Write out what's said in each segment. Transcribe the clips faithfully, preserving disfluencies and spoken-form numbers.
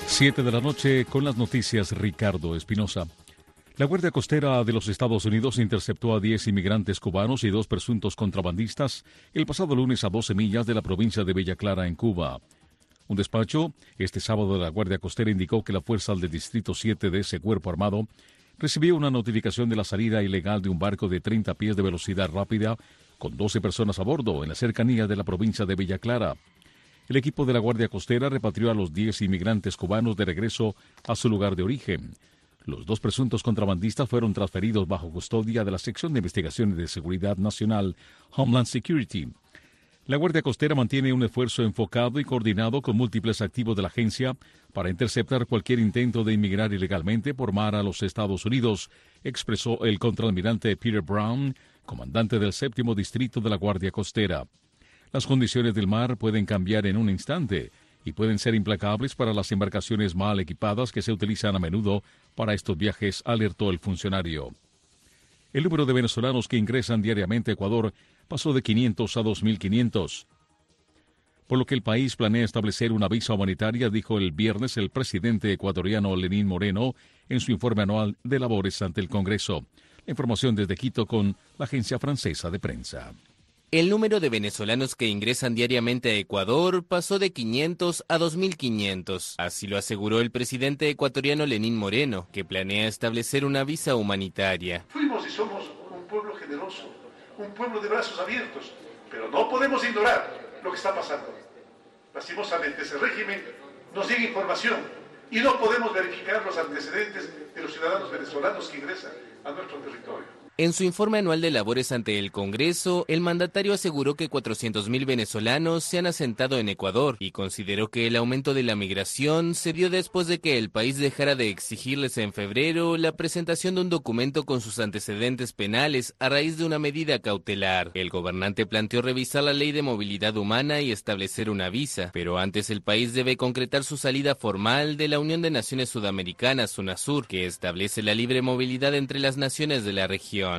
Siete de la noche con las noticias, Ricardo Espinosa. La Guardia Costera de los Estados Unidos interceptó a diez inmigrantes cubanos y dos presuntos contrabandistas el pasado lunes a doce millas de la provincia de Bella Clara, en Cuba. Un despacho este sábado de la Guardia Costera indicó que la fuerza del Distrito siete de ese cuerpo armado recibió una notificación de la salida ilegal de un barco de treinta pies de velocidad rápida con doce personas a bordo en la cercanía de la provincia de Bella Clara. El equipo de la Guardia Costera repatrió a los diez inmigrantes cubanos de regreso a su lugar de origen. Los dos presuntos contrabandistas fueron transferidos bajo custodia de la Sección de Investigaciones de Seguridad Nacional, Homeland Security. La Guardia Costera mantiene un esfuerzo enfocado y coordinado con múltiples activos de la agencia para interceptar cualquier intento de inmigrar ilegalmente por mar a los Estados Unidos, expresó el contraalmirante Peter Brown, comandante del séptimo distrito de la Guardia Costera. Las condiciones del mar pueden cambiar en un instante y pueden ser implacables para las embarcaciones mal equipadas que se utilizan a menudo para estos viajes, alertó el funcionario. El número de venezolanos que ingresan diariamente a Ecuador pasó de quinientos a dos mil quinientos, por lo que el país planea establecer una visa humanitaria, dijo el viernes el presidente ecuatoriano Lenín Moreno en su informe anual de labores ante el Congreso. La información desde Quito con la agencia francesa de prensa. El número de venezolanos que ingresan diariamente a Ecuador pasó de quinientos a dos mil quinientos. Así lo aseguró el presidente ecuatoriano Lenín Moreno, que planea establecer una visa humanitaria. Fuimos y somos un pueblo generoso, un pueblo de brazos abiertos, pero no podemos ignorar lo que está pasando. Lastimosamente ese régimen nos llega información y no podemos verificar los antecedentes de los ciudadanos venezolanos que ingresan a nuestro territorio. En su informe anual de labores ante el Congreso, el mandatario aseguró que cuatrocientos mil venezolanos se han asentado en Ecuador y consideró que el aumento de la migración se dio después de que el país dejara de exigirles en febrero la presentación de un documento con sus antecedentes penales a raíz de una medida cautelar. El gobernante planteó revisar la ley de movilidad humana y establecer una visa, pero antes el país debe concretar su salida formal de la Unión de Naciones Sudamericanas, UNASUR, que establece la libre movilidad entre las naciones de la región.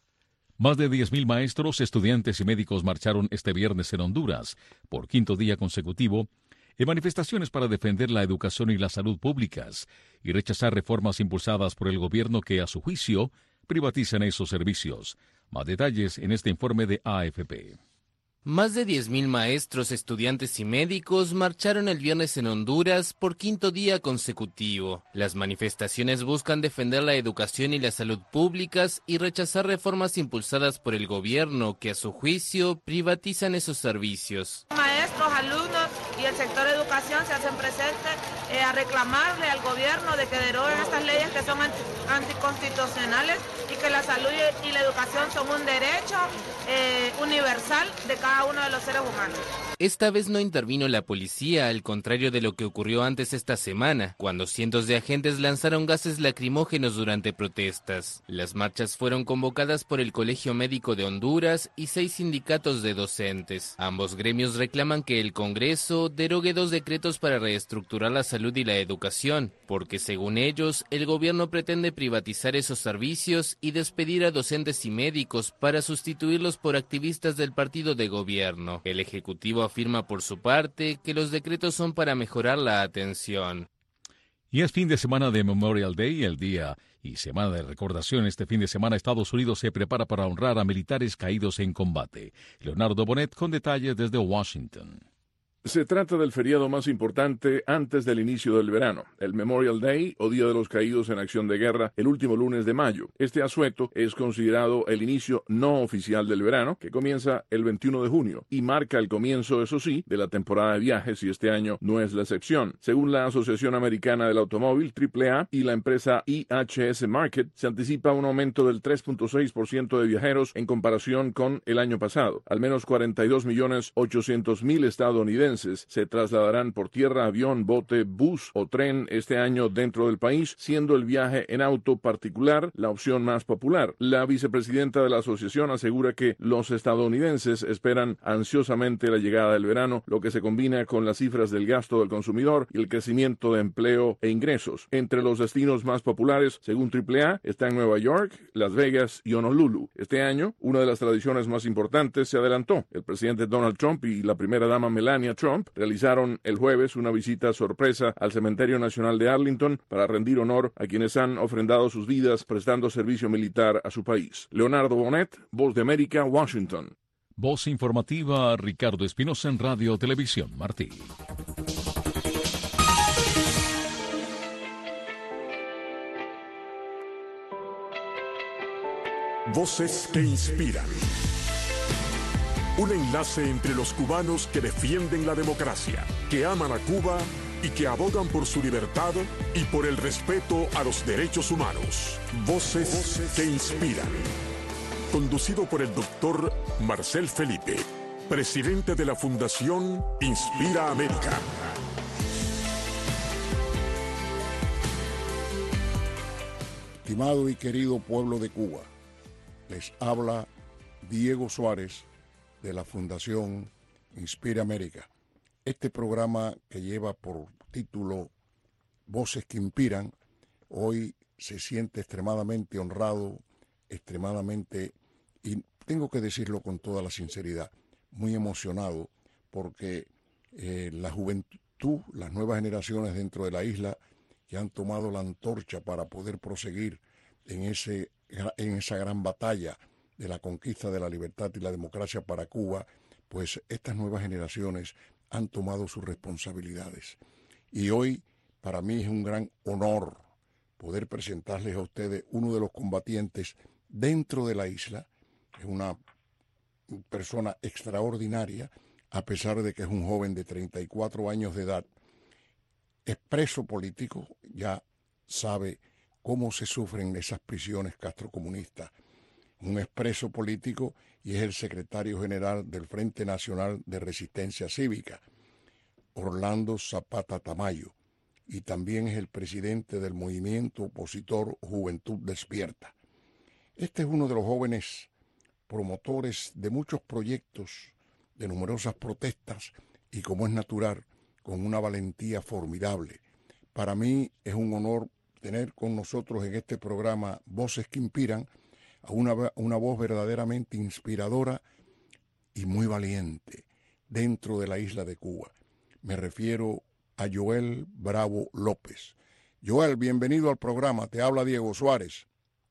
Más de diez mil maestros, estudiantes y médicos marcharon este viernes en Honduras, por quinto día consecutivo, en manifestaciones para defender la educación y la salud públicas y rechazar reformas impulsadas por el gobierno que, a su juicio, privatizan esos servicios. Más detalles en este informe de A F P. Más de diez mil maestros, estudiantes y médicos marcharon el viernes en Honduras por quinto día consecutivo. Las manifestaciones buscan defender la educación y la salud públicas y rechazar reformas impulsadas por el gobierno que, a su juicio, privatizan esos servicios. Maestros, alumnos y el sector de educación se hacen presentes eh, a reclamarle al gobierno de que deroguen estas leyes que son anti anticonstitucionales y que la salud y la educación son un derecho eh, universal de cada uno de los seres humanos. Esta vez no intervino la policía, al contrario de lo que ocurrió antes esta semana, cuando cientos de agentes lanzaron gases lacrimógenos durante protestas. Las marchas fueron convocadas por el Colegio Médico de Honduras y seis sindicatos de docentes. Ambos gremios reclaman que el Congreso derogue dos decretos para reestructurar la salud y la educación, porque según ellos, el gobierno pretende privatizar esos servicios y despedir a docentes y médicos para sustituirlos por activistas del partido de gobierno. El Ejecutivo afirma por su parte que los decretos son para mejorar la atención. Y es fin de semana de Memorial Day, el día y semana de recordación. Este fin de semana Estados Unidos se prepara para honrar a militares caídos en combate. Leonardo Bonet con detalles desde Washington. Se trata del feriado más importante antes del inicio del verano, el Memorial Day o Día de los Caídos en Acción de Guerra, el último lunes de mayo. Este asueto es considerado el inicio no oficial del verano, que comienza el veintiuno de junio, y marca el comienzo, eso sí, de la temporada de viajes, y este año no es la excepción. Según la Asociación Americana del Automóvil, triple A, y la empresa I H S Markit, se anticipa un aumento del tres punto seis por ciento de viajeros en comparación con el año pasado. Al menos cuarenta y dos millones ochocientos mil estadounidenses se trasladarán por tierra, avión, bote, bus o tren este año dentro del país, siendo el viaje en auto particular la opción más popular. La vicepresidenta de la asociación asegura que los estadounidenses esperan ansiosamente la llegada del verano, lo que se combina con las cifras del gasto del consumidor y el crecimiento de empleo e ingresos. Entre los destinos más populares, según triple A, están Nueva York, Las Vegas y Honolulu. Este año, una de las tradiciones más importantes se adelantó. El presidente Donald Trump y la primera dama Melania Trump realizaron el jueves una visita sorpresa al Cementerio Nacional de Arlington para rendir honor a quienes han ofrendado sus vidas prestando servicio militar a su país. Leonardo Bonet, Voz de América, Washington. Voz informativa, Ricardo Espinosa en Radio Televisión Martí. Voces que inspiran. Un enlace entre los cubanos que defienden la democracia, que aman a Cuba y que abogan por su libertad y por el respeto a los derechos humanos. Voces, Voces que inspiran. Conducido por el doctor Marcel Felipe, presidente de la Fundación Inspira América. Estimado y querido pueblo de Cuba, les habla Diego Suárez de la Fundación Inspira América. Este programa que lleva por título Voces que Inspiran, hoy se siente extremadamente honrado, extremadamente, y tengo que decirlo con toda la sinceridad, muy emocionado, porque eh, la juventud, las nuevas generaciones dentro de la isla que han tomado la antorcha para poder proseguir en ese en esa gran batalla de la conquista de la libertad y la democracia para Cuba, pues estas nuevas generaciones han tomado sus responsabilidades. Y hoy para mí es un gran honor poder presentarles a ustedes uno de los combatientes dentro de la isla. Es una persona extraordinaria, a pesar de que es un joven de treinta y cuatro años de edad, expreso político, ya sabe cómo se sufren esas prisiones castrocomunistas. Un expreso político y es el secretario general del Frente Nacional de Resistencia Cívica, Orlando Zapata Tamayo, y también es el presidente del movimiento opositor Juventud Despierta. Este es uno de los jóvenes promotores de muchos proyectos, de numerosas protestas y, como es natural, con una valentía formidable. Para mí es un honor tener con nosotros en este programa Voces que Inspiran a una, una voz verdaderamente inspiradora y muy valiente dentro de la isla de Cuba. Me refiero a Joel Bravo López. Joel, bienvenido al programa. Te habla Diego Suárez.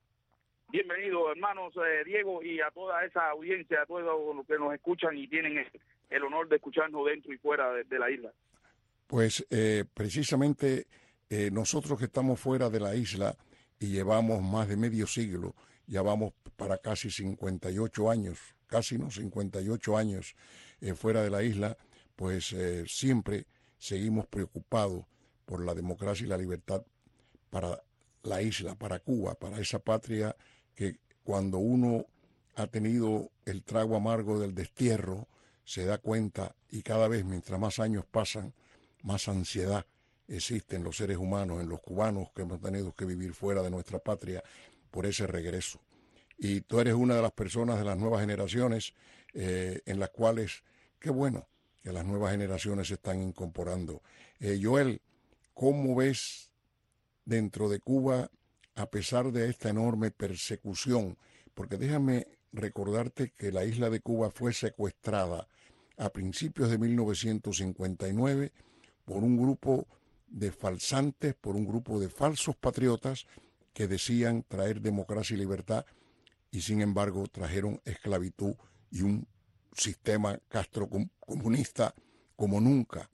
Bienvenido, hermanos eh, Diego, y a toda esa audiencia, a todos los que nos escuchan y tienen el, el honor de escucharnos dentro y fuera de, de la isla. Pues eh, precisamente eh, nosotros que estamos fuera de la isla y llevamos más de medio siglo, ya vamos para casi cincuenta y ocho años, casi no, cincuenta y ocho años eh, fuera de la isla, pues eh, siempre seguimos preocupados por la democracia y la libertad para la isla, para Cuba, para esa patria que cuando uno ha tenido el trago amargo del destierro, se da cuenta, y cada vez mientras más años pasan, más ansiedad existe en los seres humanos, en los cubanos que hemos tenido que vivir fuera de nuestra patria por ese regreso. Y tú eres una de las personas de las nuevas generaciones eh, en las cuales, qué bueno que las nuevas generaciones se están incorporando. Eh, Joel, ¿cómo ves dentro de Cuba, a pesar de esta enorme persecución? Porque déjame recordarte que la isla de Cuba fue secuestrada a principios de mil novecientos cincuenta y nueve por un grupo de falsantes, por un grupo de falsos patriotas que decían traer democracia y libertad, y sin embargo trajeron esclavitud y un sistema castrocomunista como nunca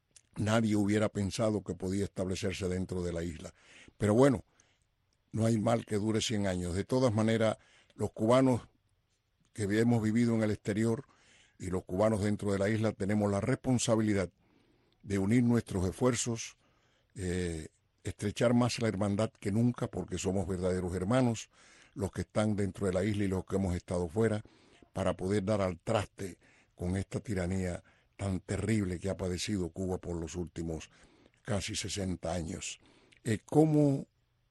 nadie hubiera pensado que podía establecerse dentro de la isla. Pero bueno, no hay mal que dure cien años. De todas maneras, los cubanos que hemos vivido en el exterior y los cubanos dentro de la isla tenemos la responsabilidad de unir nuestros esfuerzos, eh, estrechar más la hermandad que nunca, porque somos verdaderos hermanos, los que están dentro de la isla y los que hemos estado fuera, para poder dar al traste con esta tiranía tan terrible que ha padecido Cuba por los últimos casi sesenta años. Eh, ¿Cómo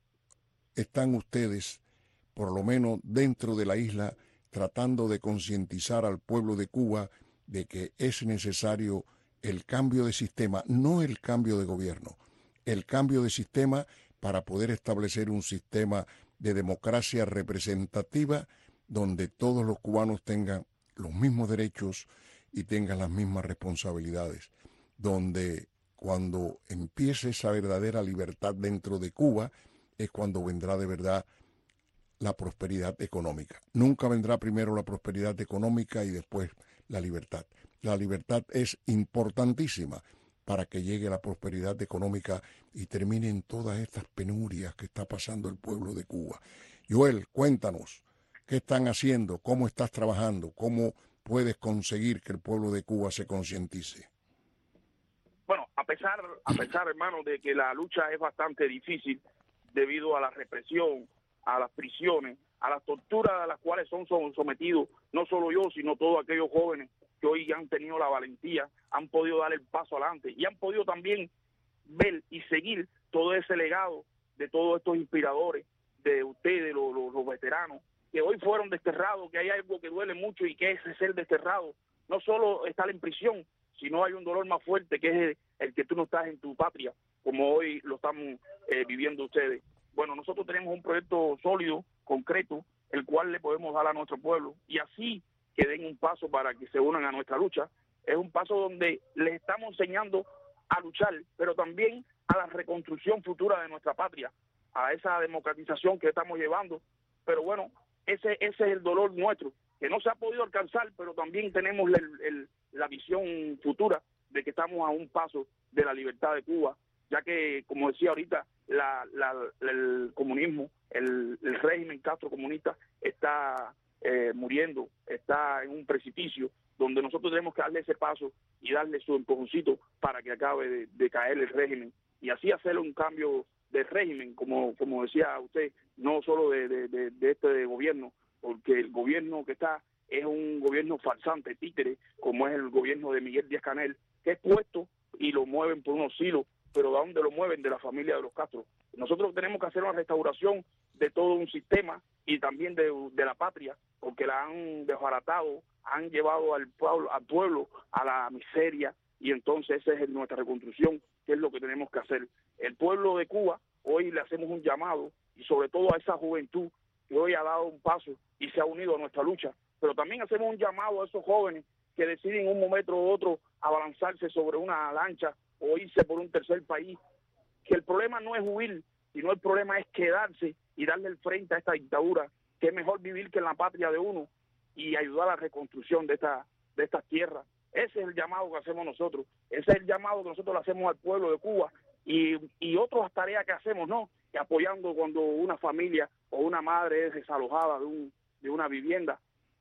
están ustedes, por lo menos dentro de la isla, tratando de concientizar al pueblo de Cuba de que es necesario el cambio de sistema, no el cambio de gobierno, el cambio de sistema para poder establecer un sistema de democracia representativa donde todos los cubanos tengan los mismos derechos y tengas las mismas responsabilidades, donde cuando empiece esa verdadera libertad dentro de Cuba es cuando vendrá de verdad la prosperidad económica. Nunca vendrá primero la prosperidad económica y después la libertad. La libertad es importantísima para que llegue la prosperidad económica y terminen todas estas penurias que está pasando el pueblo de Cuba. Joel, cuéntanos, ¿qué están haciendo? ¿Cómo estás trabajando? ¿Cómo puedes conseguir que el pueblo de Cuba se concientice? Bueno, a pesar, a pesar, hermano, de que la lucha es bastante difícil debido a la represión, a las prisiones, a las torturas a las cuales son, son sometidos, no solo yo, sino todos aquellos jóvenes que hoy han tenido la valentía, han podido dar el paso adelante y han podido también ver y seguir todo ese legado de todos estos inspiradores, de ustedes, los, los, los veteranos, que hoy fueron desterrados, que hay algo que duele mucho y que es ser desterrado. No solo estar en prisión, sino hay un dolor más fuerte que es el, el que tú no estás en tu patria, como hoy lo estamos eh, viviendo ustedes. Bueno, nosotros tenemos un proyecto sólido, concreto, el cual le podemos dar a nuestro pueblo y así que den un paso para que se unan a nuestra lucha. Es un paso donde les estamos enseñando a luchar, pero también a la reconstrucción futura de nuestra patria, a esa democratización que estamos llevando. Pero bueno, ese, ese es el dolor nuestro, que no se ha podido alcanzar, pero también tenemos el, el, la visión futura de que estamos a un paso de la libertad de Cuba, ya que, como decía ahorita, la, la, el comunismo, el, el régimen Castro comunista está eh, muriendo, está en un precipicio donde nosotros tenemos que darle ese paso y darle su empujoncito para que acabe de, de caer el régimen y así hacer un cambio de régimen, como como decía usted, no solo de, de, de, de este gobierno, porque el gobierno que está es un gobierno farsante, títere, como es el gobierno de Miguel Díaz-Canel, que es puesto y lo mueven por unos hilos, pero ¿de dónde lo mueven? De la familia de los Castro. Nosotros tenemos que hacer una restauración de todo un sistema y también de, de la patria, porque la han desbaratado, han llevado al pueblo, al pueblo a la miseria, y entonces esa es nuestra reconstrucción, que es lo que tenemos que hacer. El pueblo de Cuba, hoy le hacemos un llamado, y sobre todo a esa juventud que hoy ha dado un paso y se ha unido a nuestra lucha, pero también hacemos un llamado a esos jóvenes que deciden en un momento u otro abalanzarse sobre una lancha o irse por un tercer país, que el problema no es huir, sino el problema es quedarse y darle el frente a esta dictadura, que es mejor vivir que en la patria de uno y ayudar a la reconstrucción de esta de estas tierras. Ese es el llamado que hacemos nosotros, ese es el llamado que nosotros le hacemos al pueblo de Cuba y, y otras tareas que hacemos, ¿no? Y apoyando cuando una familia o una madre es desalojada de, un, de una vivienda.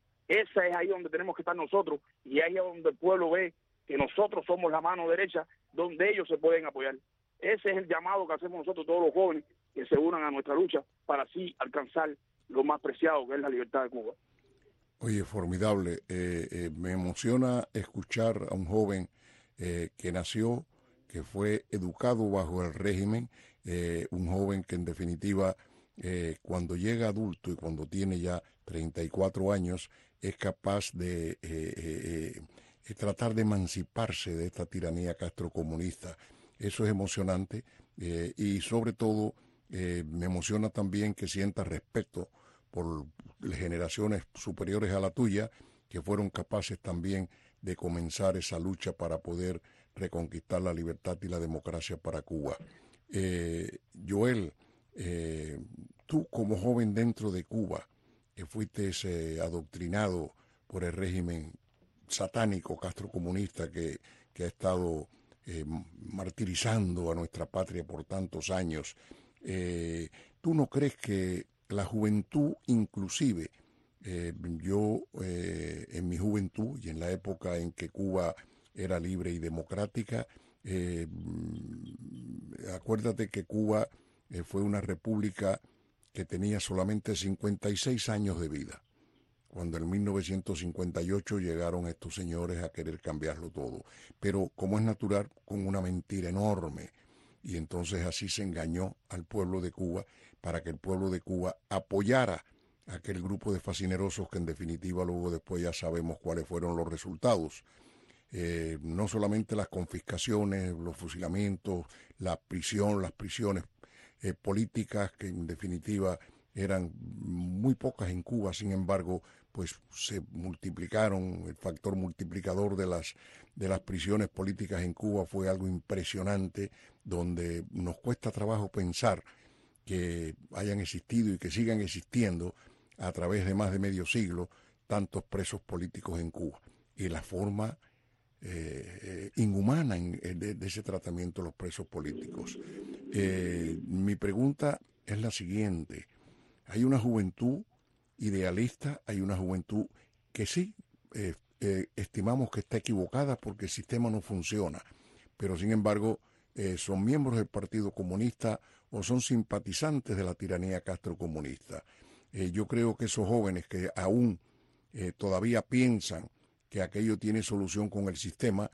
Esa es ahí donde tenemos que estar nosotros y ahí es donde el pueblo ve que nosotros somos la mano derecha donde ellos se pueden apoyar. Ese es el llamado que hacemos nosotros todos los jóvenes que se unan a nuestra lucha para así alcanzar lo más preciado que es la libertad de Cuba. Oye, formidable. Eh, eh, me emociona escuchar a un joven eh, que nació, que fue educado bajo el régimen, eh, un joven que en definitiva eh, cuando llega adulto y cuando tiene ya treinta y cuatro años es capaz de eh, eh, eh, tratar de emanciparse de esta tiranía castrocomunista. Eso es emocionante eh, y sobre todo eh, me emociona también que sienta respeto por generaciones superiores a la tuya que fueron capaces también de comenzar esa lucha para poder reconquistar la libertad y la democracia para Cuba. Eh, Joel, eh, tú como joven dentro de Cuba, que fuiste eh, adoctrinado por el régimen satánico castrocomunista que, que ha estado eh, martirizando a nuestra patria por tantos años, eh, ¿tú no crees que la juventud inclusive, eh, yo eh, en mi juventud y en la época en que Cuba era libre y democrática, eh, acuérdate que Cuba eh, fue una república que tenía solamente cincuenta y seis años de vida, cuando en mil novecientos cincuenta y ocho llegaron estos señores a querer cambiarlo todo, pero como es natural, con una mentira enorme, y entonces así se engañó al pueblo de Cuba para que el pueblo de Cuba apoyara a aquel grupo de fascinerosos que en definitiva luego después ya sabemos cuáles fueron los resultados. Eh, no solamente las confiscaciones, los fusilamientos, la prisión, las prisiones eh, políticas que en definitiva eran muy pocas en Cuba, sin embargo, pues se multiplicaron, el factor multiplicador de las, de las prisiones políticas en Cuba fue algo impresionante, donde nos cuesta trabajo pensar que hayan existido y que sigan existiendo a través de más de medio siglo tantos presos políticos en Cuba. Y la forma eh, inhumana en, de, de ese tratamiento de los presos políticos. Eh, mi pregunta es la siguiente. Hay una juventud idealista, hay una juventud que sí eh, eh, estimamos que está equivocada porque el sistema no funciona, pero sin embargo eh, son miembros del Partido Comunista o son simpatizantes de la tiranía castrocomunista. Eh, yo creo que esos jóvenes que aún eh, todavía piensan que aquello tiene solución con el sistema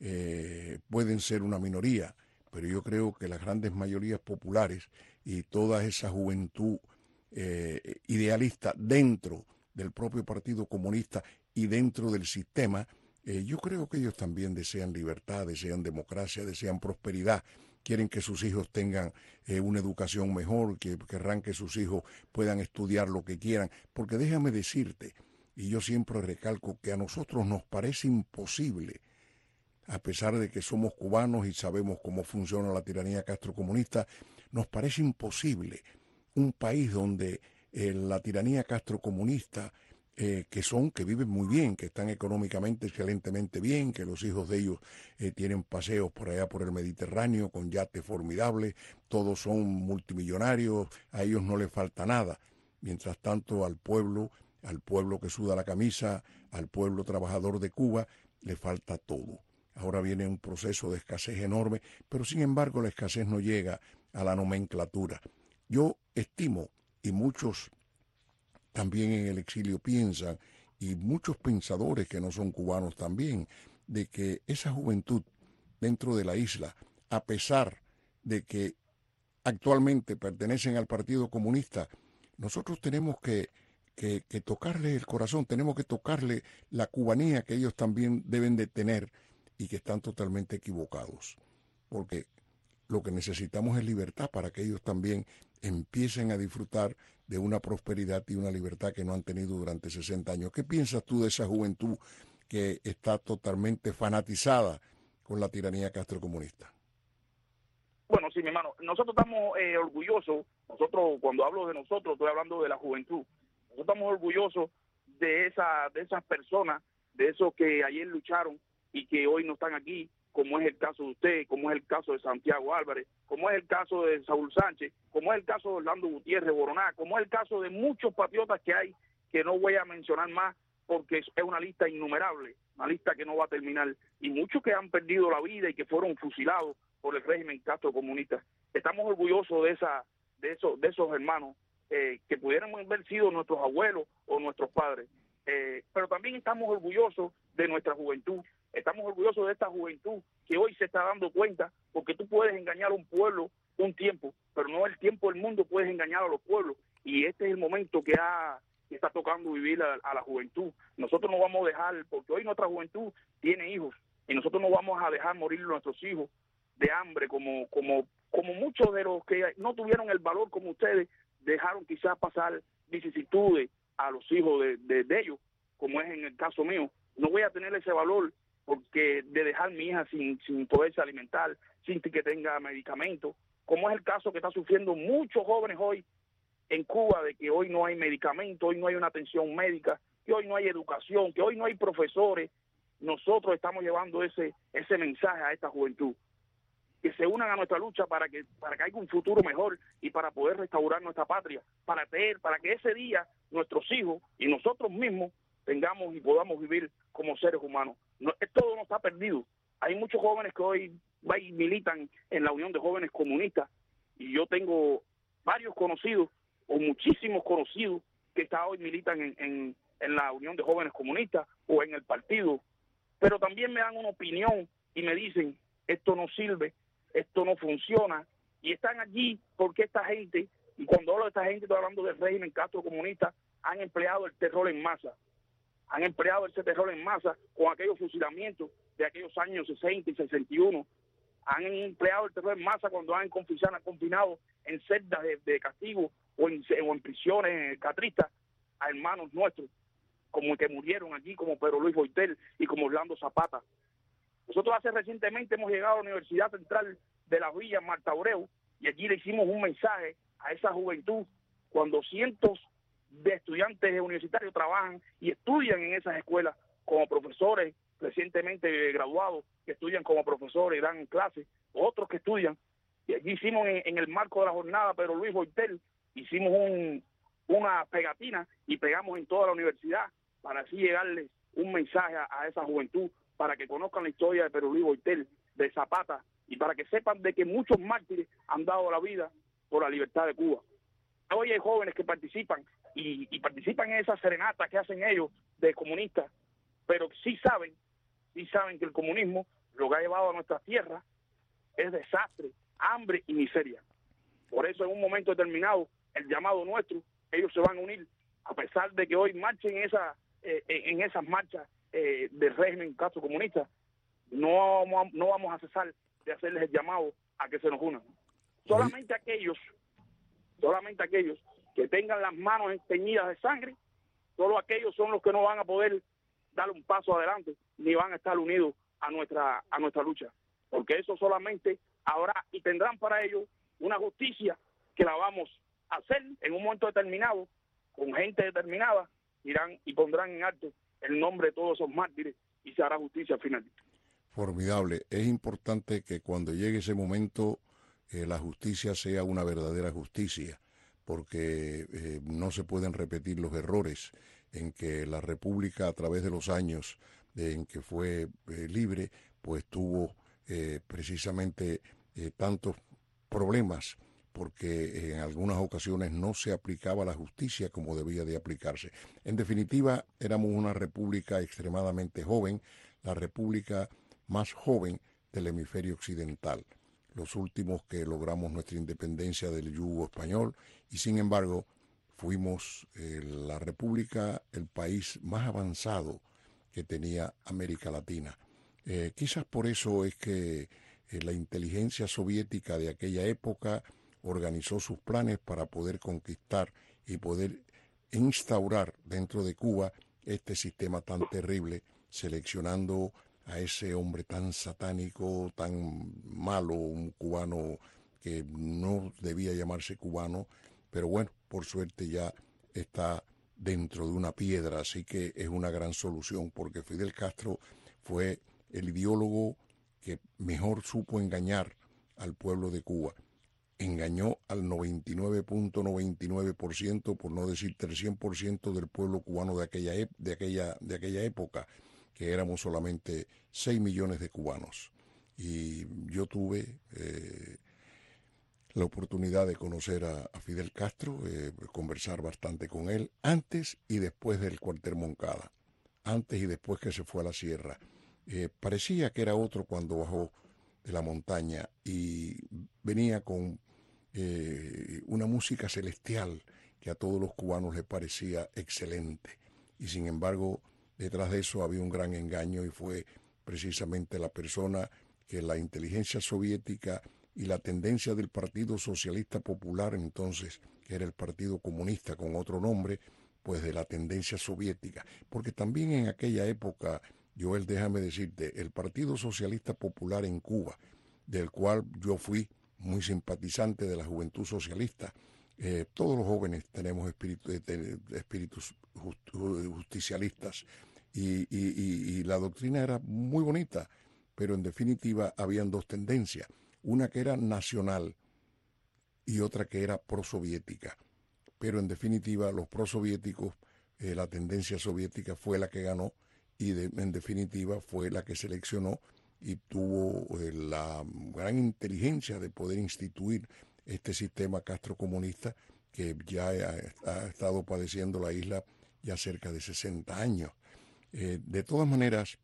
eh, pueden ser una minoría, pero yo creo que las grandes mayorías populares y toda esa juventud Eh, idealista dentro del propio Partido Comunista y dentro del sistema, eh, yo creo que ellos también desean libertad, desean democracia, desean prosperidad, quieren que sus hijos tengan eh, una educación mejor, que querrán que sus hijos puedan estudiar lo que quieran, porque déjame decirte, y yo siempre recalco que a nosotros nos parece imposible, a pesar de que somos cubanos y sabemos cómo funciona la tiranía castrocomunista, nos parece imposible un país donde eh, la tiranía castrocomunista, eh, que son, que viven muy bien, que están económicamente excelentemente bien, que los hijos de ellos eh, tienen paseos por allá por el Mediterráneo con yates formidables, todos son multimillonarios, a ellos no les falta nada. Mientras tanto al pueblo, al pueblo que suda la camisa, al pueblo trabajador de Cuba, le falta todo. Ahora viene un proceso de escasez enorme, pero sin embargo la escasez no llega a la nomenclatura. Yo estimo, y muchos también en el exilio piensan, y muchos pensadores que no son cubanos también, de que esa juventud dentro de la isla, a pesar de que actualmente pertenecen al Partido Comunista, nosotros tenemos que, que, que tocarle el corazón, tenemos que tocarle la cubanía que ellos también deben de tener y que están totalmente equivocados, porque lo que necesitamos es libertad para que ellos también empiecen a disfrutar de una prosperidad y una libertad que no han tenido durante sesenta años. ¿Qué piensas tú de esa juventud que está totalmente fanatizada con la tiranía castrocomunista? Bueno, sí, mi hermano, nosotros estamos eh, orgullosos, nosotros cuando hablo de nosotros estoy hablando de la juventud, nosotros estamos orgullosos de, esa, de esas personas, de esos que ayer lucharon y que hoy no están aquí, como es el caso de usted, como es el caso de Santiago Álvarez, como es el caso de Saúl Sánchez, como es el caso de Orlando Gutiérrez Boroná, como es el caso de muchos patriotas que hay, que no voy a mencionar más porque es una lista innumerable, una lista que no va a terminar, y muchos que han perdido la vida y que fueron fusilados por el régimen castrocomunista. Estamos orgullosos de esa, de esos, de esos hermanos eh, que pudieran haber sido nuestros abuelos o nuestros padres, eh, pero también estamos orgullosos de nuestra juventud. Estamos orgullosos de esta juventud que hoy se está dando cuenta, porque tú puedes engañar a un pueblo un tiempo, pero no el tiempo del mundo puedes engañar a los pueblos, y este es el momento que, ha, que está tocando vivir a, a la juventud. Nosotros no vamos a dejar, porque hoy nuestra juventud tiene hijos, y nosotros no vamos a dejar morir nuestros hijos de hambre, como, como, como muchos de los que no tuvieron el valor como ustedes, dejaron quizás pasar vicisitudes a los hijos de, de, de ellos, como es en el caso mío. No voy a tener ese valor porque de dejar mi hija sin, sin poderse alimentar, sin que tenga medicamentos, como es el caso que está sufriendo muchos jóvenes hoy en Cuba, de que hoy no hay medicamentos, hoy no hay una atención médica, que hoy no hay educación, que hoy no hay profesores. Nosotros estamos llevando ese ese mensaje a esta juventud, que se unan a nuestra lucha para que para que haya un futuro mejor y para poder restaurar nuestra patria, para tener, para que ese día nuestros hijos y nosotros mismos tengamos y podamos vivir como seres humanos. No, todo no está perdido. Hay muchos jóvenes que hoy militan en la Unión de Jóvenes Comunistas, y yo tengo varios conocidos o muchísimos conocidos que está hoy militan en, en, en la Unión de Jóvenes Comunistas o en el partido, pero también me dan una opinión y me dicen, esto no sirve, esto no funciona, y están allí porque esta gente, y cuando hablo de esta gente estoy hablando del régimen castrocomunista, han empleado el terror en masa, han empleado ese terror en masa con aquellos fusilamientos de aquellos años sesenta y sesenta y uno, han empleado el terror en masa cuando han confinado en celdas de, de castigo o en, o en prisiones catristas a hermanos nuestros. como que murieron allí, como Pedro Luis Boitel y como Orlando Zapata. Nosotros hace recientemente hemos llegado a la Universidad Central de la Villa Marta Abreu y allí le hicimos un mensaje a esa juventud cuando cientos de estudiantes universitarios trabajan y estudian en esas escuelas como profesores recientemente graduados, que estudian como profesores y dan clases, otros que estudian. Y allí hicimos en, en el marco de la jornada Pedro Luis Boitel, hicimos un, una pegatina y pegamos en toda la universidad para así llegarles un mensaje a, a esa juventud, para que conozcan la historia de Pedro Luis Boitel, de Zapata, y para que sepan de que muchos mártires han dado la vida por la libertad de Cuba. Hoy hay jóvenes que participan y, y participan en esas serenatas que hacen ellos de comunistas, pero sí saben, sí saben que el comunismo lo que ha llevado a nuestra tierra es desastre, hambre y miseria. Por eso en un momento determinado, el llamado nuestro, ellos se van a unir, a pesar de que hoy marchen en, esa, eh, en esas marchas eh, del régimen Castro comunista, no vamos, a, no vamos a cesar de hacerles el llamado a que se nos unan. Solamente aquellos, solamente aquellos que tengan las manos teñidas de sangre, solo aquellos son los que no van a poder dar un paso adelante, ni van a estar unidos a nuestra, a nuestra lucha. Porque eso solamente habrá y tendrán para ellos una justicia que la vamos a hacer en un momento determinado, con gente determinada, irán y pondrán en alto el nombre de todos esos mártires y se hará justicia al final. Formidable. Es importante que cuando llegue ese momento eh, la justicia sea una verdadera justicia, porque eh, no se pueden repetir los errores en que la República a través de los años eh, en que fue eh, libre, pues tuvo eh, precisamente eh, tantos problemas, porque en algunas ocasiones no se aplicaba la justicia como debía de aplicarse. En definitiva, éramos una república extremadamente joven, la república más joven del hemisferio occidental, los últimos que logramos nuestra independencia del yugo español, y sin embargo fuimos eh, la república, el país más avanzado que tenía América Latina. Eh, quizás por eso es que eh, la inteligencia soviética de aquella época organizó sus planes para poder conquistar y poder instaurar dentro de Cuba este sistema tan terrible, seleccionando a ese hombre tan satánico, tan malo, un cubano que no debía llamarse cubano, pero bueno, por suerte ya está dentro de una piedra, así que es una gran solución, porque Fidel Castro fue el ideólogo que mejor supo engañar al pueblo de Cuba. Engañó al noventa y nueve punto noventa y nueve por ciento, por no decir el cien por ciento del pueblo cubano de aquella, de aquella, de aquella época, que éramos solamente seis millones de cubanos. Y yo tuve eh, la oportunidad de conocer a, a Fidel Castro, eh, conversar bastante con él, antes y después del cuartel Moncada, antes y después que se fue a la sierra. Eh, parecía que era otro cuando bajó de la montaña y venía con eh, una música celestial que a todos los cubanos les parecía excelente. Y sin embargo, detrás de eso había un gran engaño y fue precisamente la persona que la inteligencia soviética y la tendencia del Partido Socialista Popular entonces, que era el Partido Comunista con otro nombre, pues de la tendencia soviética. Porque también en aquella época, Joel, déjame decirte, el Partido Socialista Popular en Cuba, del cual yo fui muy simpatizante de la Juventud Socialista, eh, todos los jóvenes tenemos espíritu, eh, espíritus just, justicialistas, y, y, y, y la doctrina era muy bonita, pero en definitiva habían dos tendencias, una que era nacional y otra que era prosoviética, pero en definitiva los prosoviéticos, eh, la tendencia soviética fue la que ganó y de, en definitiva fue la que seleccionó y tuvo eh, la gran inteligencia de poder instituir este sistema castrocomunista que ya ha, ha estado padeciendo la isla ya cerca de sesenta años. Eh, de todas maneras,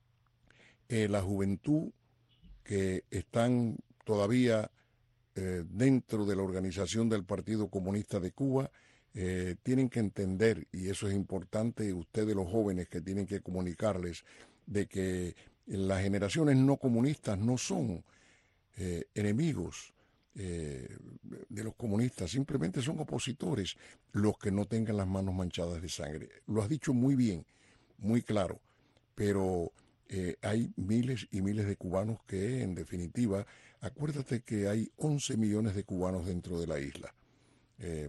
eh, la juventud que están todavía eh, dentro de la organización del Partido Comunista de Cuba eh, tienen que entender, y eso es importante, ustedes los jóvenes que tienen que comunicarles, de que las generaciones no comunistas no son eh, enemigos. eh, de los comunistas, simplemente son opositores los que no tengan las manos manchadas de sangre. Lo has dicho muy bien, muy claro, pero eh, hay miles y miles de cubanos que, en definitiva, acuérdate que hay once millones de cubanos dentro de la isla. Eh,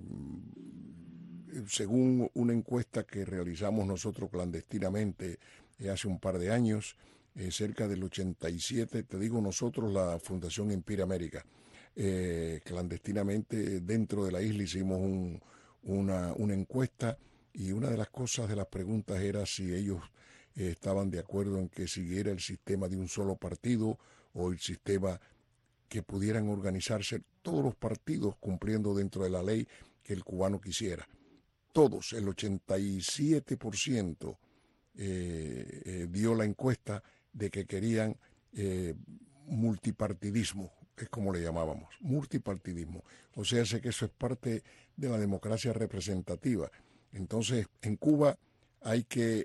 según una encuesta que realizamos nosotros clandestinamente eh, hace un par de años, eh, cerca del ochenta y siete, te digo nosotros, la Fundación Empire América, eh, clandestinamente dentro de la isla hicimos un, una, una encuesta, y una de las cosas de las preguntas era si ellos eh, estaban de acuerdo en que siguiera el sistema de un solo partido o el sistema que pudieran organizarse todos los partidos cumpliendo dentro de la ley que el cubano quisiera. Todos, el ochenta y siete por ciento eh, eh, dio la encuesta de que querían eh, multipartidismo, es como le llamábamos, multipartidismo. O sea, sé que eso es parte de la democracia representativa. Entonces, en Cuba hay que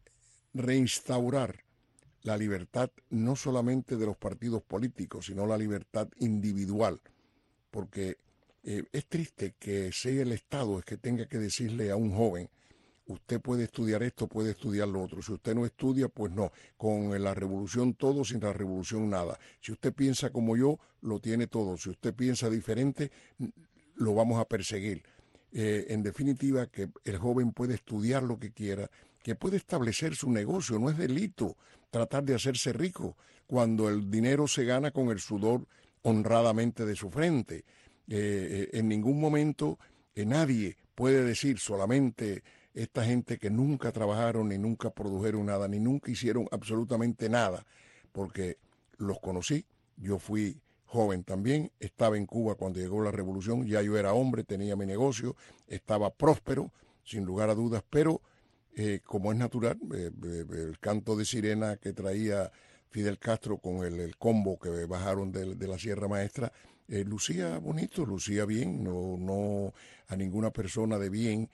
reinstaurar la libertad no solamente de los partidos políticos, sino la libertad individual, porque eh, es triste que sea el Estado el que tenga que decirle a un joven: usted puede estudiar esto, puede estudiar lo otro. Si usted no estudia, pues no. Con la revolución todo, sin la revolución nada. Si usted piensa como yo, lo tiene todo. Si usted piensa diferente, lo vamos a perseguir. Eh, en definitiva, que el joven puede estudiar lo que quiera, que puede establecer su negocio. No es delito tratar de hacerse rico cuando el dinero se gana con el sudor honradamente de su frente. Eh, en ningún momento eh, nadie puede decir solamente esta gente que nunca trabajaron, ni nunca produjeron nada, ni nunca hicieron absolutamente nada, porque los conocí. Yo fui joven también, estaba en Cuba cuando llegó la revolución, ya yo era hombre, tenía mi negocio, estaba próspero, sin lugar a dudas, pero eh, como es natural, eh, eh, el canto de sirena que traía Fidel Castro con el, el combo que bajaron de, de la Sierra Maestra, eh, lucía bonito, lucía bien, no, no a ninguna persona de bien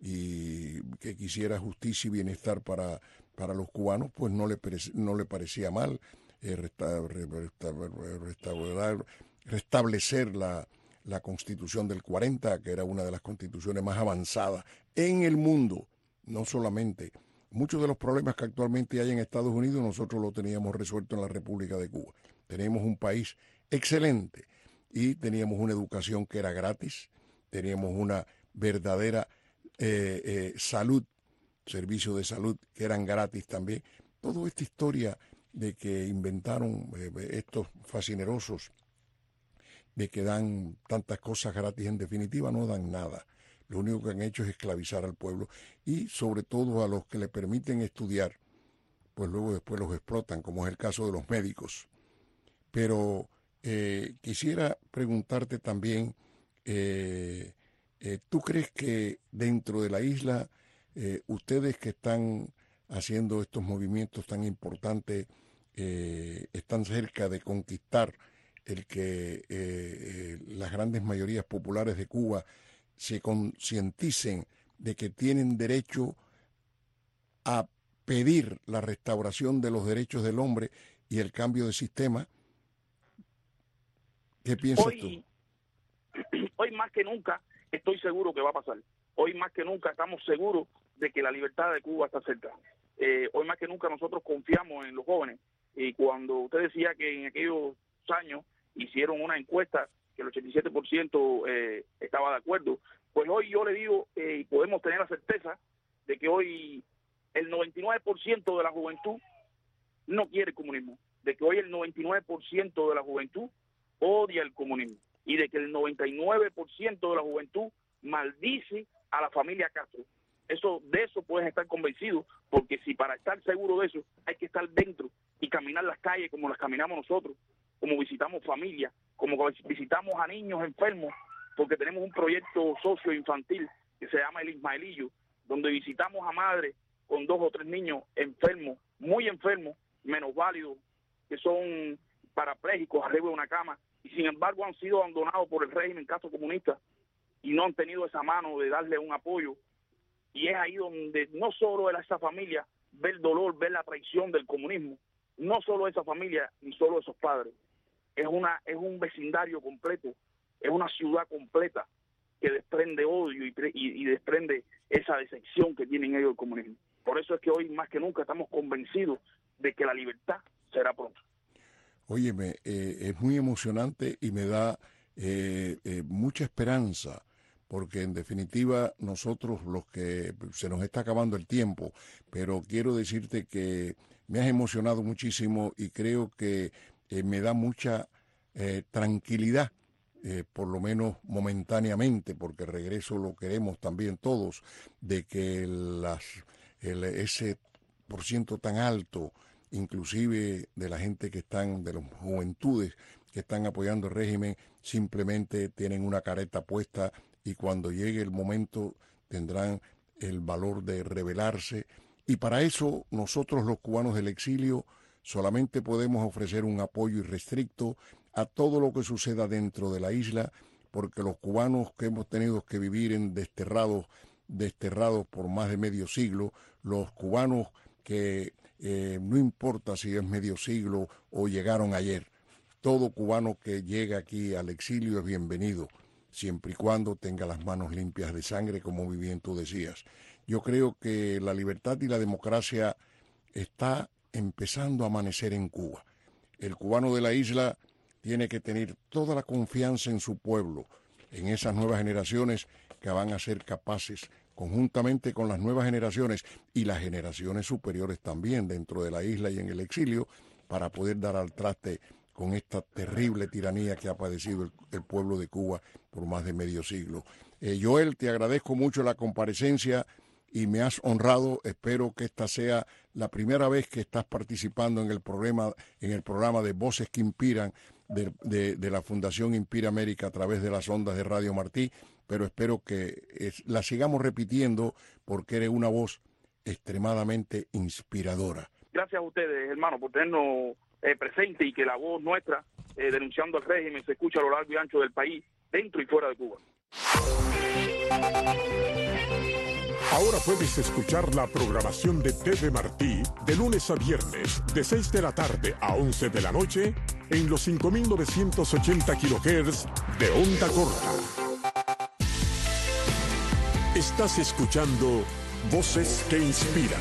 y que quisiera justicia y bienestar para, para los cubanos, pues no le, no le parecía mal eh, resta, resta, restaurar, restablecer la, la Constitución del cuarenta, que era una de las constituciones más avanzadas en el mundo. No solamente, muchos de los problemas que actualmente hay en Estados Unidos nosotros lo teníamos resuelto en la República de Cuba. Teníamos un país excelente y teníamos una educación que era gratis, teníamos una verdadera eh, eh, salud, servicios de salud que eran gratis también. Toda esta historia de que inventaron eh, estos fascinerosos, de que dan tantas cosas gratis, en definitiva no dan nada. Lo único que han hecho es esclavizar al pueblo y sobre todo a los que le permiten estudiar, pues luego después los explotan, como es el caso de los médicos. Pero eh, quisiera preguntarte también, eh, eh, ¿tú crees que dentro de la isla, eh, ustedes que están haciendo estos movimientos tan importantes, eh, están cerca de conquistar el que eh, eh, las grandes mayorías populares de Cuba se concienticen de que tienen derecho a pedir la restauración de los derechos del hombre y el cambio de sistema? ¿Qué piensas hoy, tú? Hoy más que nunca estoy seguro que va a pasar. Hoy más que nunca estamos seguros de que la libertad de Cuba está cerca. Eh, hoy más que nunca nosotros confiamos en los jóvenes. Y cuando usted decía que en aquellos años hicieron una encuesta que el ochenta y siete por ciento eh, estaba de acuerdo, pues hoy yo le digo, y eh, podemos tener la certeza de que hoy el noventa y nueve por ciento de la juventud no quiere el comunismo, de que hoy el noventa y nueve por ciento de la juventud odia el comunismo y de que el noventa y nueve por ciento de la juventud maldice a la familia Castro. Eso, de eso puedes estar convencido, porque si para estar seguro de eso hay que estar dentro y caminar las calles como las caminamos nosotros, como visitamos familias, como visitamos a niños enfermos, porque tenemos un proyecto socio-infantil que se llama El Ismaelillo, donde visitamos a madres con dos o tres niños enfermos, muy enfermos, menos válidos, que son parapléjicos arriba de una cama, y sin embargo han sido abandonados por el régimen Castro comunista y no han tenido esa mano de darle un apoyo. Y es ahí donde no solo era esa familia ver el dolor, ver la traición del comunismo, no solo esa familia ni solo esos padres, es una es un vecindario completo es una ciudad completa que desprende odio y, y, y desprende esa decepción que tienen ellos del comunismo. Por eso es que hoy más que nunca estamos convencidos de que la libertad será pronto. Óyeme, eh, es muy emocionante y me da eh, eh, mucha esperanza, porque en definitiva nosotros los que se nos está acabando el tiempo, pero quiero decirte que me has emocionado muchísimo y creo que eh, me da mucha eh, tranquilidad, eh, por lo menos momentáneamente, porque regreso lo queremos también todos, de que las, el, ese por ciento tan alto, inclusive de la gente que están, de las juventudes que están apoyando el régimen, simplemente tienen una careta puesta y cuando llegue el momento tendrán el valor de rebelarse. Y para eso nosotros los cubanos del exilio solamente podemos ofrecer un apoyo irrestricto a todo lo que suceda dentro de la isla, porque los cubanos que hemos tenido que vivir en desterrados, desterrados por más de medio siglo, los cubanos que eh, no importa si es medio siglo o llegaron ayer, todo cubano que llega aquí al exilio es bienvenido, siempre y cuando tenga las manos limpias de sangre, como muy bien tú decías. Yo creo que la libertad y la democracia está empezando a amanecer en Cuba. El cubano de la isla tiene que tener toda la confianza en su pueblo, en esas nuevas generaciones que van a ser capaces, conjuntamente con las nuevas generaciones y las generaciones superiores también dentro de la isla y en el exilio, para poder dar al traste con esta terrible tiranía que ha padecido el, el pueblo de Cuba por más de medio siglo. Eh, Joel, te agradezco mucho la comparecencia y me has honrado. Espero que esta sea la primera vez que estás participando en el programa, en el programa de Voces que Inspiran de, de, de la Fundación Inspira América a través de las ondas de Radio Martí, pero espero que es, la sigamos repitiendo porque eres una voz extremadamente inspiradora. Gracias a ustedes, hermano, por tenernos eh, presente y que la voz nuestra, eh, denunciando al régimen, se escucha a lo largo y ancho del país, dentro y fuera de Cuba. Ahora puedes escuchar la programación de T V Martí de lunes a viernes, de seis de la tarde a once de la noche, en los cinco mil novecientos ochenta kilohertz de onda corta. Estás escuchando Voces que Inspiran.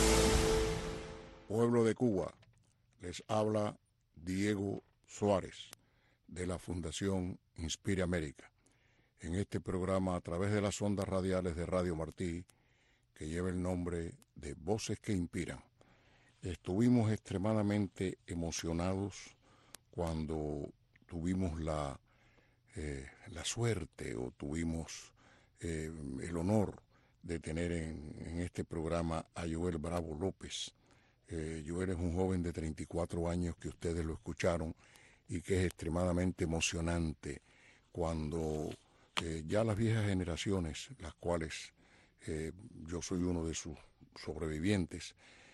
Pueblo de Cuba, les habla Diego Suárez de la Fundación Inspira América. En este programa, a través de las ondas radiales de Radio Martí, que lleva el nombre de Voces que Inspiran. Estuvimos extremadamente emocionados cuando tuvimos la, eh, la suerte o tuvimos eh, el honor de tener en, en este programa a Joel Bravo López. Eh, Joel es un joven de treinta y cuatro años que ustedes lo escucharon y que es extremadamente emocionante cuando eh, ya las viejas generaciones, las cuales eh, yo soy uno de sus sobrevivientes,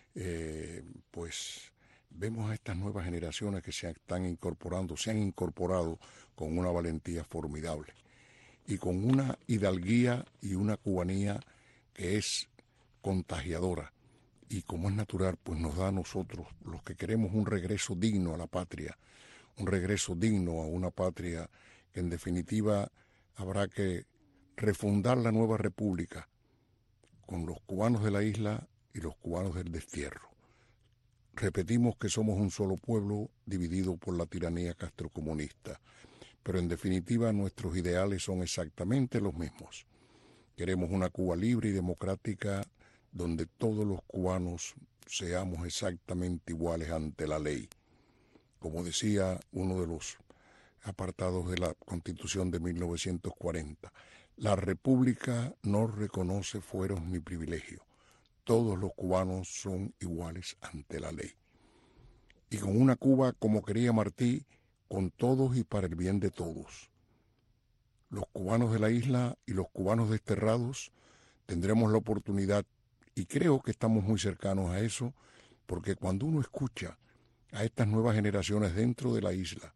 eh, pues vemos a estas nuevas generaciones que se están incorporando, se han incorporado con una valentía formidable y con una hidalguía y una cubanía que es contagiadora. Y como es natural, pues nos da a nosotros, los que queremos un regreso digno a la patria, un regreso digno a una patria que en definitiva habrá que refundar la nueva república con los cubanos de la isla y los cubanos del destierro. Repetimos que somos un solo pueblo dividido por la tiranía castrocomunista, pero en definitiva nuestros ideales son exactamente los mismos. Queremos una Cuba libre y democrática donde todos los cubanos seamos exactamente iguales ante la ley. Como decía uno de los apartados de la Constitución de mil novecientos cuarenta, la República no reconoce fueros ni privilegios. Todos los cubanos son iguales ante la ley. Y con una Cuba, como quería Martí, con todos y para el bien de todos. Los cubanos de la isla y los cubanos desterrados tendremos la oportunidad, y creo que estamos muy cercanos a eso, porque cuando uno escucha a estas nuevas generaciones dentro de la isla,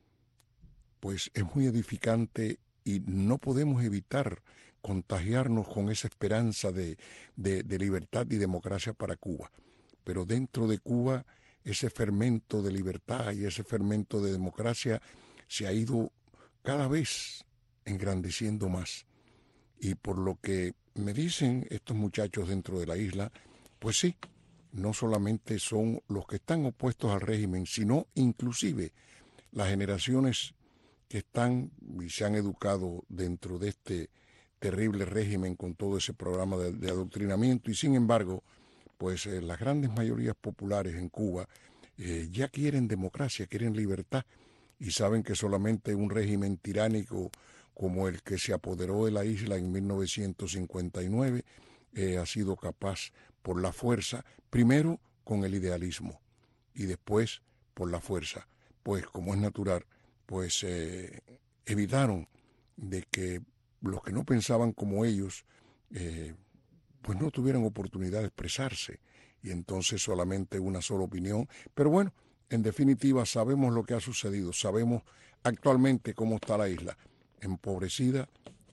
pues es muy edificante y no podemos evitar contagiarnos con esa esperanza de, de, de libertad y democracia para Cuba. Pero dentro de Cuba, ese fermento de libertad y ese fermento de democracia se ha ido cada vez engrandeciendo más. Y por lo que me dicen estos muchachos dentro de la isla, pues sí, no solamente son los que están opuestos al régimen, sino inclusive las generaciones que están y se han educado dentro de este terrible régimen con todo ese programa de, de adoctrinamiento, y sin embargo, pues eh, las grandes mayorías populares en Cuba eh, ya quieren democracia, quieren libertad, y saben que solamente un régimen tiránico como el que se apoderó de la isla en mil novecientos cincuenta y nueve eh, ha sido capaz por la fuerza, primero con el idealismo y después por la fuerza, pues como es natural, pues eh, evitaron de que los que no pensaban como ellos eh, pues no tuvieran oportunidad de expresarse, y entonces solamente una sola opinión. Pero bueno, en definitiva sabemos lo que ha sucedido, sabemos actualmente cómo está la isla, empobrecida,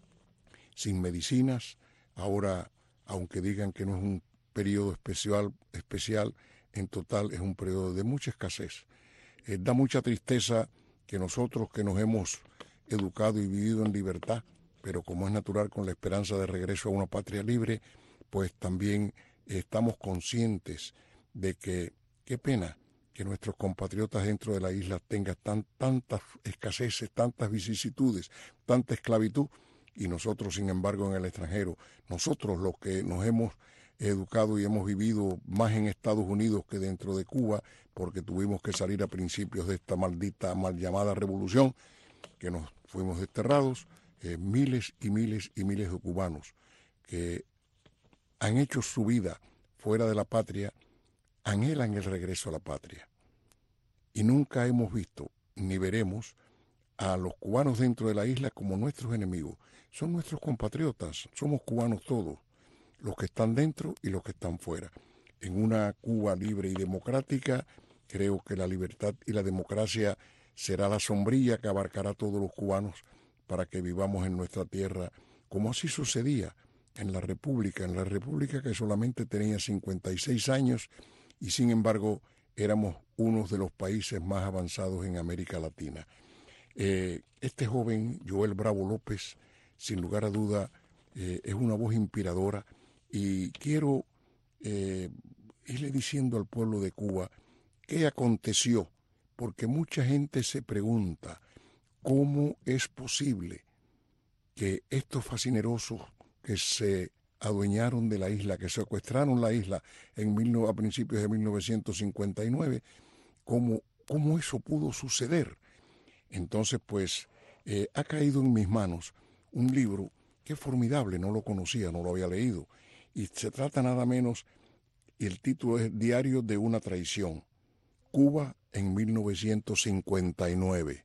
sin medicinas. Ahora, aunque digan que no es un periodo especial, especial en total es un periodo de mucha escasez. Eh, da mucha tristeza que nosotros que nos hemos educado y vivido en libertad, pero como es natural con la esperanza de regreso a una patria libre, pues también estamos conscientes de que qué pena que nuestros compatriotas dentro de la isla tengan tan, tantas escaseces, tantas vicisitudes, tanta esclavitud, y nosotros, sin embargo, en el extranjero, nosotros los que nos hemos educado y hemos vivido más en Estados Unidos que dentro de Cuba, porque tuvimos que salir a principios de esta maldita, mal llamada revolución, que nos fuimos desterrados, eh, miles y miles y miles de cubanos que han hecho su vida fuera de la patria, anhelan el regreso a la patria. Y nunca hemos visto, ni veremos, a los cubanos dentro de la isla como nuestros enemigos. Son nuestros compatriotas, somos cubanos todos, los que están dentro y los que están fuera. En una Cuba libre y democrática, creo que la libertad y la democracia será la sombrilla que abarcará a todos los cubanos para que vivamos en nuestra tierra, como así sucedía en la República, en la República que solamente tenía cincuenta y seis años, y sin embargo éramos uno de los países más avanzados en América Latina. Eh, este joven, Joel Bravo López, sin lugar a duda, eh, es una voz inspiradora, y quiero eh, irle diciendo al pueblo de Cuba qué aconteció, porque mucha gente se pregunta cómo es posible que estos fascinerosos que se adueñaron de la isla, que secuestraron la isla en mil, a principios de mil novecientos cincuenta y nueve, cómo, cómo eso pudo suceder. Entonces, pues, eh, ha caído en mis manos un libro que es formidable, no lo conocía, no lo había leído, y se trata nada menos, y el título es Diario de una traición, Cuba en mil novecientos cincuenta y nueve.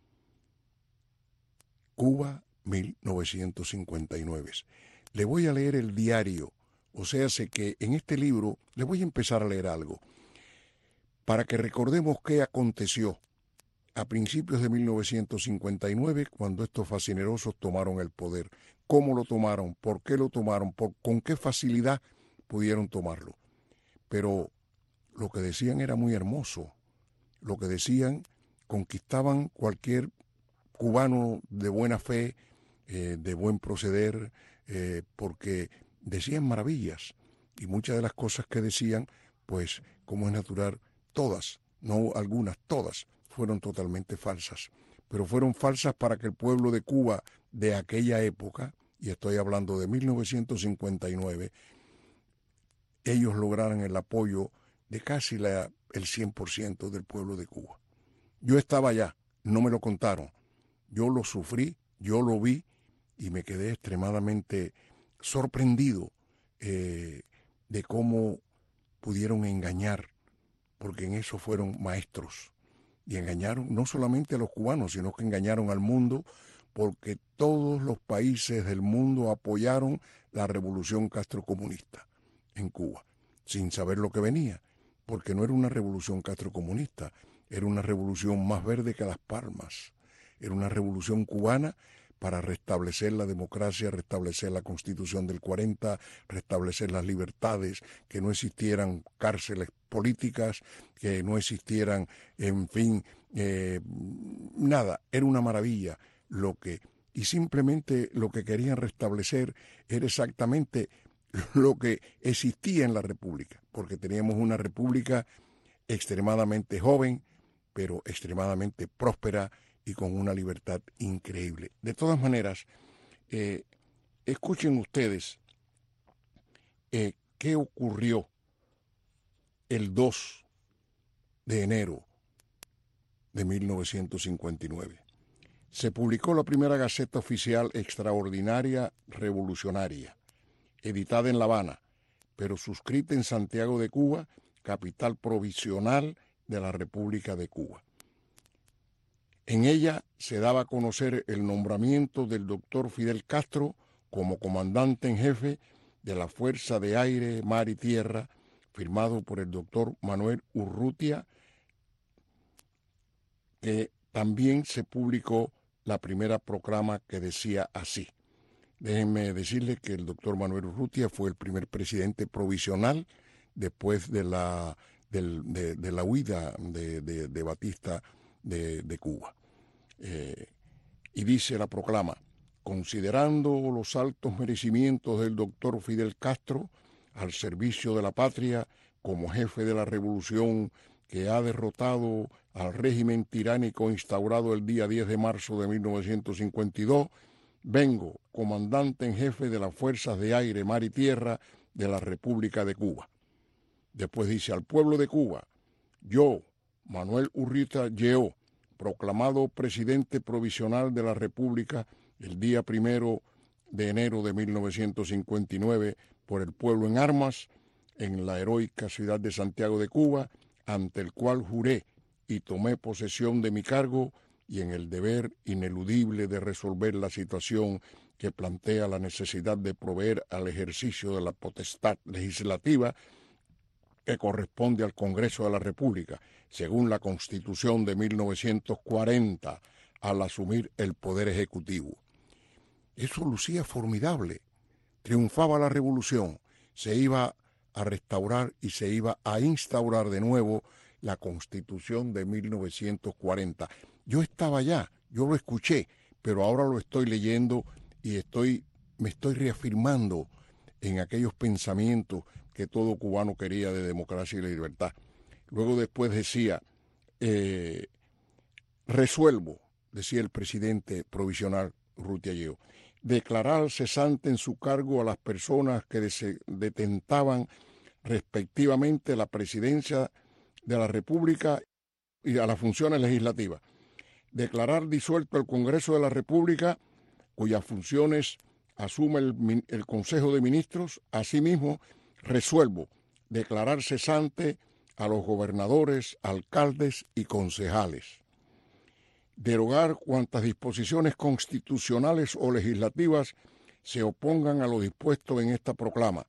Cuba mil novecientos cincuenta y nueve. Le voy a leer el diario, o sea, sé que en este libro le voy a empezar a leer algo, para que recordemos qué aconteció a principios de mil novecientos cincuenta y nueve, cuando estos fascinerosos tomaron el poder. ¿Cómo lo tomaron? ¿Por qué lo tomaron? ¿Por, ¿Con qué facilidad pudieron tomarlo? Pero lo que decían era muy hermoso. Lo que decían, conquistaban cualquier cubano de buena fe, eh, de buen proceder, eh, porque decían maravillas. Y muchas de las cosas que decían, pues, como es natural, todas, no algunas, todas, fueron totalmente falsas. Pero fueron falsas para que el pueblo de Cuba de aquella época, y estoy hablando de mil novecientos cincuenta y nueve, ellos lograran el apoyo de casi la, el cien por ciento del pueblo de Cuba. Yo estaba allá, no me lo contaron. Yo lo sufrí, yo lo vi, y me quedé extremadamente sorprendido eh, de cómo pudieron engañar, porque en eso fueron maestros. Y engañaron no solamente a los cubanos, sino que engañaron al mundo, porque todos los países del mundo apoyaron la revolución castrocomunista en Cuba, sin saber lo que venía, porque no era una revolución castrocomunista, era una revolución más verde que las palmas, era una revolución cubana para restablecer la democracia, restablecer la Constitución del cuarenta, restablecer las libertades, que no existieran cárceles políticas, que no existieran, en fin, eh, nada. Era una maravilla lo que y simplemente lo que querían restablecer era exactamente lo que existía en la República, porque teníamos una República extremadamente joven, pero extremadamente próspera y con una libertad increíble. De todas maneras, eh, escuchen ustedes eh, qué ocurrió el dos de enero de mil novecientos cincuenta y nueve. Se publicó la primera Gaceta Oficial Extraordinaria Revolucionaria, editada en La Habana, pero suscrita en Santiago de Cuba, capital provisional de la República de Cuba. En ella se daba a conocer el nombramiento del doctor Fidel Castro como comandante en jefe de la Fuerza de Aire, Mar y Tierra, firmado por el doctor Manuel Urrutia, que también se publicó la primera proclama que decía así. Déjenme decirles que el doctor Manuel Urrutia fue el primer presidente provisional después de la, del, de, de la huida de, de, de Batista de, de Cuba. Eh, y dice la proclama: considerando los altos merecimientos del doctor Fidel Castro al servicio de la patria como jefe de la revolución que ha derrotado al régimen tiránico instaurado el día diez de marzo de mil novecientos cincuenta y dos, vengo, comandante en jefe de las Fuerzas de Aire, Mar y Tierra de la República de Cuba. Después dice: al pueblo de Cuba, yo, Manuel Urrutia Lleó, proclamado presidente provisional de la República el día primero de enero de mil novecientos cincuenta y nueve por el pueblo en armas, en la heroica ciudad de Santiago de Cuba, ante el cual juré y tomé posesión de mi cargo y en el deber ineludible de resolver la situación que plantea la necesidad de proveer al ejercicio de la potestad legislativa que corresponde al Congreso de la República, según la Constitución de mil novecientos cuarenta, al asumir el Poder Ejecutivo. Eso lucía formidable. Triunfaba la revolución, se iba a restaurar y se iba a instaurar de nuevo la Constitución de mil novecientos cuarenta. Yo estaba allá, yo lo escuché, pero ahora lo estoy leyendo y estoy, me estoy reafirmando en aquellos pensamientos que todo cubano quería de democracia y libertad. Luego después decía, eh, resuelvo, decía el presidente provisional Urrutia Lleó, declarar cesante en su cargo a las personas que detentaban respectivamente la presidencia de la República y a las funciones legislativas. Declarar disuelto el Congreso de la República, cuyas funciones asume el, el Consejo de Ministros. Asimismo, resuelvo declarar cesante a los gobernadores, alcaldes y concejales. Derogar cuantas disposiciones constitucionales o legislativas se opongan a lo dispuesto en esta proclama.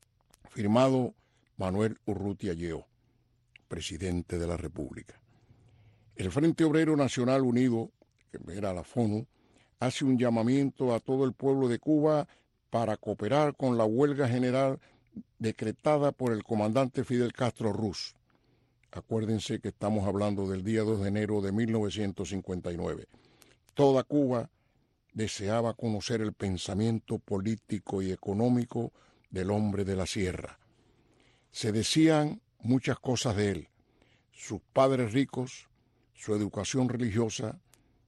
Firmado Manuel Urrutia Lleó, presidente de la República. El Frente Obrero Nacional Unido, que era la FONU, hace un llamamiento a todo el pueblo de Cuba para cooperar con la huelga general decretada por el comandante Fidel Castro Ruz. Acuérdense que estamos hablando del día dos de enero de mil novecientos cincuenta y nueve. Toda Cuba deseaba conocer el pensamiento político y económico del hombre de la sierra. Se decían muchas cosas de él: sus padres ricos, su educación religiosa,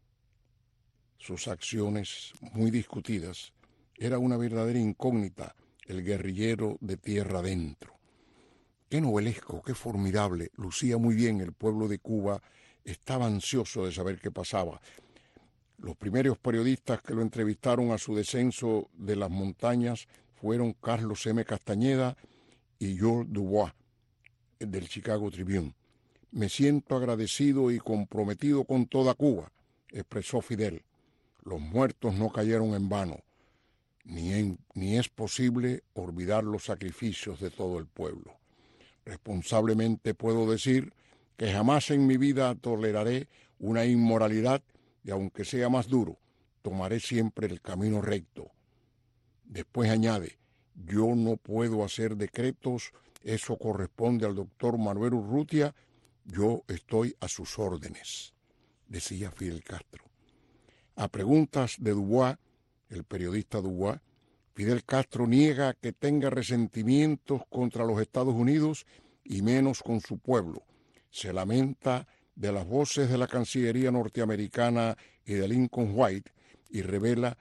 sus acciones muy discutidas. Era una verdadera incógnita el guerrillero de tierra adentro. Qué novelesco, qué formidable, lucía muy bien el pueblo de Cuba, estaba ansioso de saber qué pasaba. Los primeros periodistas que lo entrevistaron a su descenso de las montañas fueron Carlos M. Castañeda y George Dubois, del Chicago Tribune. Me siento agradecido y comprometido con toda Cuba, expresó Fidel. Los muertos no cayeron en vano, ni, en, ni es posible olvidar los sacrificios de todo el pueblo. Responsablemente puedo decir que jamás en mi vida toleraré una inmoralidad y aunque sea más duro, tomaré siempre el camino recto. Después añade, yo no puedo hacer decretos, eso corresponde al doctor Manuel Urrutia, yo estoy a sus órdenes, decía Fidel Castro. A preguntas de Dubois, el periodista Dubois, Fidel Castro niega que tenga resentimientos contra los Estados Unidos y menos con su pueblo. Se lamenta de las voces de la Cancillería norteamericana y de Lincoln White y revela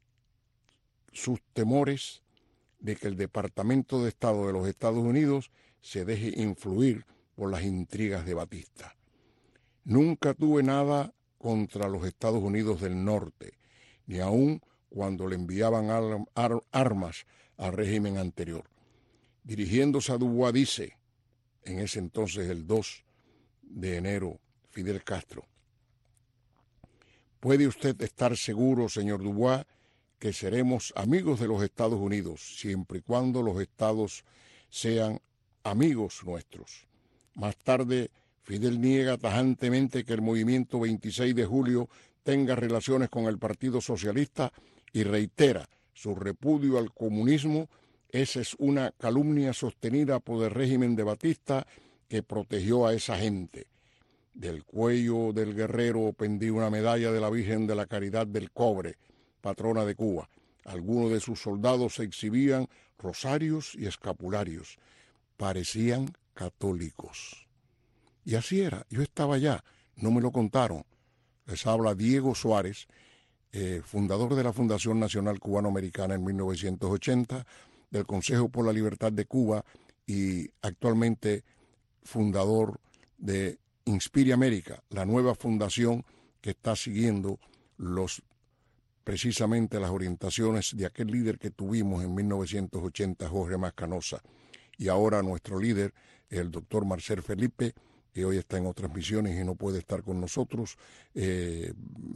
sus temores de que el Departamento de Estado de los Estados Unidos se deje influir por las intrigas de Batista. Nunca tuve nada contra los Estados Unidos del Norte, ni aun cuando le enviaban ar ar armas al régimen anterior. Dirigiéndose a Dubois dice, en ese entonces el dos de enero, Fidel Castro: ¿puede usted estar seguro, señor Dubois, que seremos amigos de los Estados Unidos, siempre y cuando los estados sean amigos nuestros? Más tarde, Fidel niega tajantemente que el movimiento veintiséis de julio tenga relaciones con el Partido Socialista y reitera su repudio al comunismo. Esa es una calumnia sostenida por el régimen de Batista que protegió a esa gente. Del cuello del guerrero pendía una medalla de la Virgen de la Caridad del Cobre, patrona de Cuba. Algunos de sus soldados exhibían rosarios y escapularios. Parecían católicos. Y así era. Yo estaba allá, no me lo contaron. Les habla Diego Suárez, eh, fundador de la Fundación Nacional Cubano-Americana en mil novecientos ochenta, del Consejo por la Libertad de Cuba y actualmente fundador de Inspire América, la nueva fundación que está siguiendo los precisamente las orientaciones de aquel líder que tuvimos en mil novecientos ochenta, Jorge Mascanosa. Y ahora nuestro líder, el doctor Marcel Felipe, que hoy está en otras misiones y no puede estar con nosotros, eh,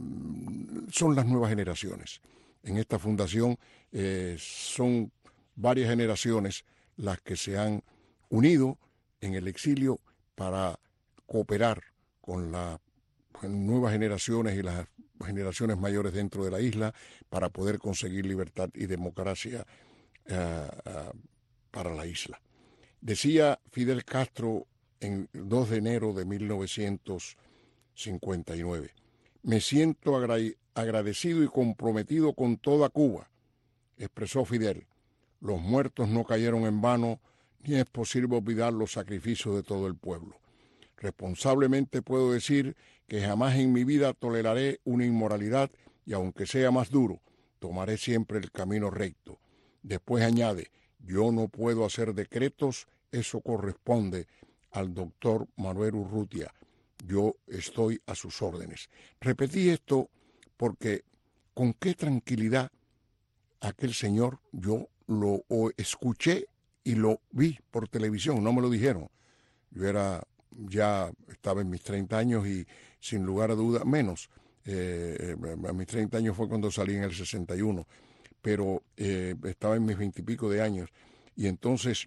son las nuevas generaciones. En esta fundación eh, son varias generaciones las que se han unido en el exilio para cooperar con las nuevas generaciones y las generaciones mayores dentro de la isla para poder conseguir libertad y democracia uh, uh, para la isla. Decía Fidel Castro en el dos de enero de mil novecientos cincuenta y nueve, me siento agra agradecido y comprometido con toda Cuba, expresó Fidel. Los muertos no cayeron en vano, ni es posible olvidar los sacrificios de todo el pueblo. Responsablemente puedo decir que jamás en mi vida toleraré una inmoralidad y aunque sea más duro, tomaré siempre el camino recto. Después añade, yo no puedo hacer decretos, eso corresponde al doctor Manuel Urrutia. Yo estoy a sus órdenes. Repetí esto porque con qué tranquilidad aquel señor, yo lo escuché y lo vi por televisión, no me lo dijeron. Yo era, ya estaba en mis treinta años y sin lugar a duda, menos. Eh, a mis treinta años fue cuando salí en el sesenta y uno, pero eh, estaba en mis veintipico de años. Y entonces,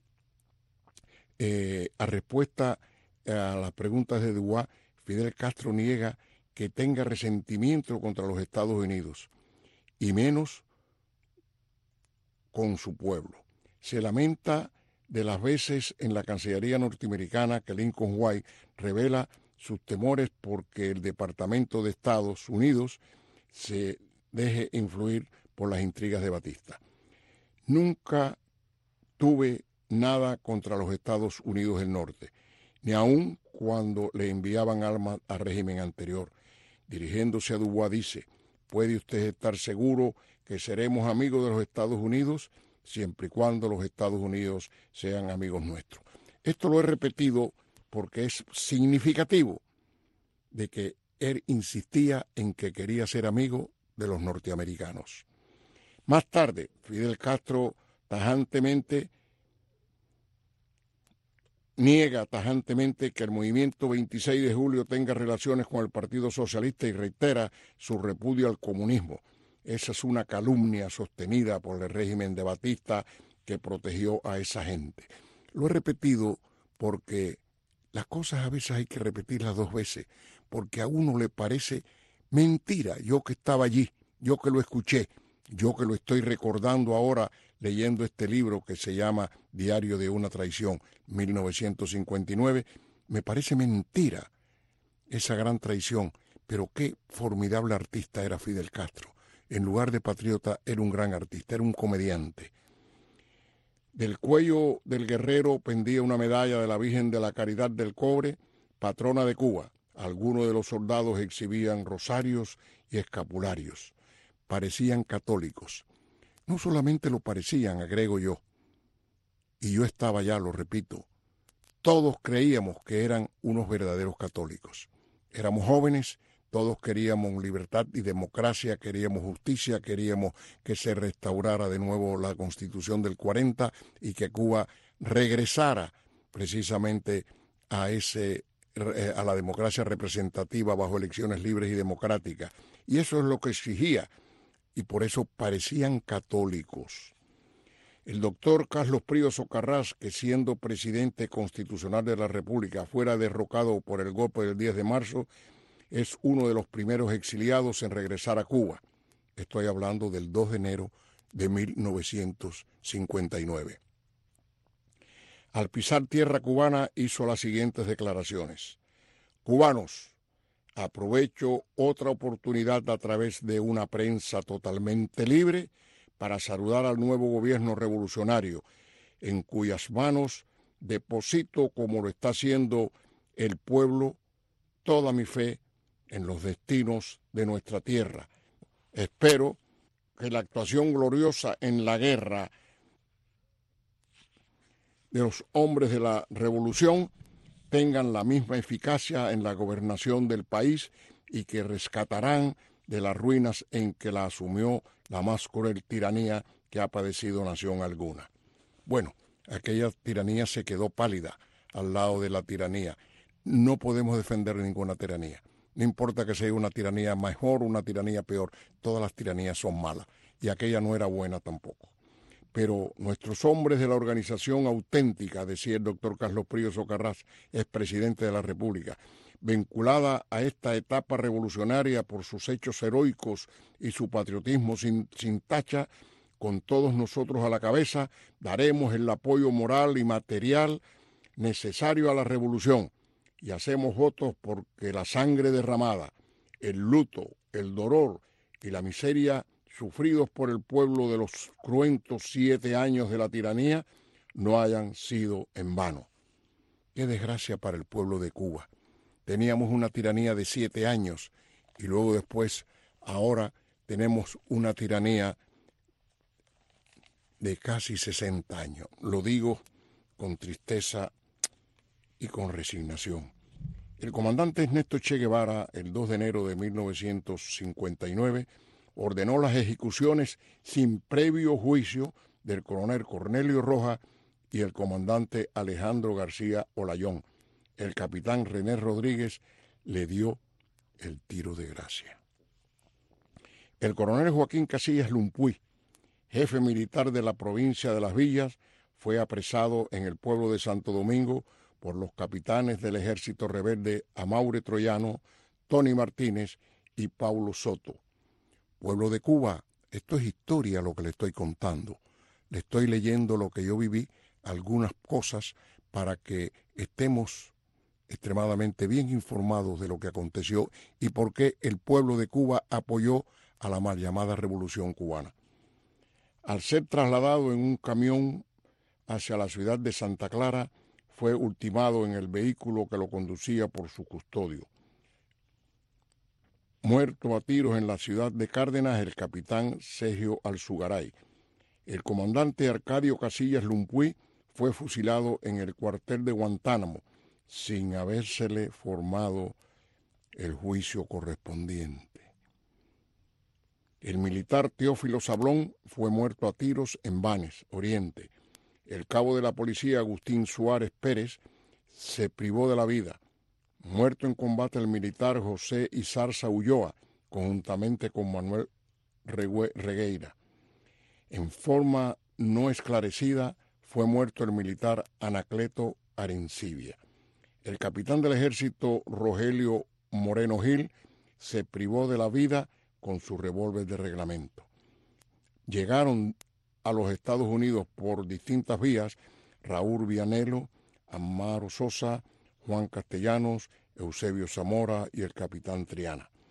eh, a respuesta a las preguntas de Dubois, Fidel Castro niega que tenga resentimiento contra los Estados Unidos, y menos con su pueblo. Se lamenta de las veces en la Cancillería norteamericana que Lincoln White revela sus temores porque el Departamento de Estados Unidos se deje influir por las intrigas de Batista. Nunca tuve nada contra los Estados Unidos del Norte, ni aun cuando le enviaban armas al régimen anterior. Dirigiéndose a Dubois dice, ¿puede usted estar seguro que seremos amigos de los Estados Unidos siempre y cuando los Estados Unidos sean amigos nuestros? Esto lo he repetido porque es significativo de que él insistía en que quería ser amigo de los norteamericanos. Más tarde, Fidel Castro tajantemente niega tajantemente que el movimiento veintiséis de julio tenga relaciones con el Partido Socialista y reitera su repudio al comunismo. Esa es una calumnia sostenida por el régimen de Batista que protegió a esa gente. Lo he repetido porque las cosas a veces hay que repetirlas dos veces, porque a uno le parece mentira. Yo que estaba allí, yo que lo escuché, yo que lo estoy recordando ahora leyendo este libro que se llama Diario de una traición, mil novecientos cincuenta y nueve, me parece mentira esa gran traición, Pero qué formidable artista era Fidel Castro. En lugar de patriota, era un gran artista, era un comediante. Del cuello del guerrero pendía una medalla de la Virgen de la Caridad del Cobre, patrona de Cuba. Algunos de los soldados exhibían rosarios y escapularios. Parecían católicos. No solamente lo parecían, agrego yo. Y yo estaba allá, lo repito. Todos creíamos que eran unos verdaderos católicos. Éramos jóvenes, todos queríamos libertad y democracia, queríamos justicia, queríamos que se restaurara de nuevo la Constitución del cuarenta y que Cuba regresara precisamente a ese a la democracia representativa bajo elecciones libres y democráticas. Y eso es lo que exigía, y por eso parecían católicos. El doctor Carlos Prío Socarrás, que siendo presidente constitucional de la República fuera derrocado por el golpe del diez de marzo, es uno de los primeros exiliados en regresar a Cuba. Estoy hablando del dos de enero de mil novecientos cincuenta y nueve. Al pisar tierra cubana hizo las siguientes declaraciones. Cubanos, aprovecho otra oportunidad a través de una prensa totalmente libre para saludar al nuevo gobierno revolucionario, en cuyas manos deposito, como lo está haciendo el pueblo, toda mi fe en los destinos de nuestra tierra. Espero que la actuación gloriosa en la guerra de los hombres de la revolución tengan la misma eficacia en la gobernación del país y que rescatarán de las ruinas en que la asumió la más cruel tiranía que ha padecido nación alguna. Bueno, aquella tiranía se quedó pálida al lado de la tiranía. No podemos defender ninguna tiranía. No importa que sea una tiranía mejor o una tiranía peor, todas las tiranías son malas y aquella no era buena tampoco. Pero nuestros hombres de la organización auténtica, decía el doctor Carlos Prío Socarrás, expresidente de la República, vinculada a esta etapa revolucionaria por sus hechos heroicos y su patriotismo sin, sin tacha, con todos nosotros a la cabeza, daremos el apoyo moral y material necesario a la revolución y hacemos votos porque la sangre derramada, el luto, el dolor y la miseria sufridos por el pueblo de los cruentos siete años de la tiranía no hayan sido en vano. Qué desgracia para el pueblo de Cuba. Teníamos una tiranía de siete años y luego después, ahora tenemos una tiranía de casi sesenta años. Lo digo con tristeza y con resignación. El comandante Ernesto Che Guevara, el dos de enero de mil novecientos cincuenta y nueve, ordenó las ejecuciones sin previo juicio del coronel Cornelio Rojas y el comandante Alejandro García Olayón. El capitán René Rodríguez le dio el tiro de gracia. El coronel Joaquín Casillas Lumpuy, jefe militar de la provincia de Las Villas, fue apresado en el pueblo de Santo Domingo por los capitanes del ejército rebelde Amaure Troyano, Tony Martínez y Paulo Soto. Pueblo de Cuba, esto es historia lo que le estoy contando. Le estoy leyendo lo que yo viví, algunas cosas, para que estemos extremadamente bien informados de lo que aconteció y por qué el pueblo de Cuba apoyó a la mal llamada Revolución Cubana. Al ser trasladado en un camión hacia la ciudad de Santa Clara, fue ultimado en el vehículo que lo conducía por su custodio. Muerto a tiros en la ciudad de Cárdenas el capitán Sergio Alzugaray. El comandante Arcadio Casillas Lumpuy fue fusilado en el cuartel de Guantánamo, sin habérsele formado el juicio correspondiente. El militar Teófilo Sablón fue muerto a tiros en Banes, Oriente. El cabo de la policía Agustín Suárez Pérez se privó de la vida. Muerto en combate el militar José Izarza Ulloa, conjuntamente con Manuel Regueira. En forma no esclarecida fue muerto el militar Anacleto Arencibia. El capitán del ejército Rogelio Moreno Gil se privó de la vida con su revólver de reglamento. Llegaron a los Estados Unidos por distintas vías Raúl Vianelo, Amaro Sosa, Juan Castellanos, Eusebio Zamora y el capitán Triana.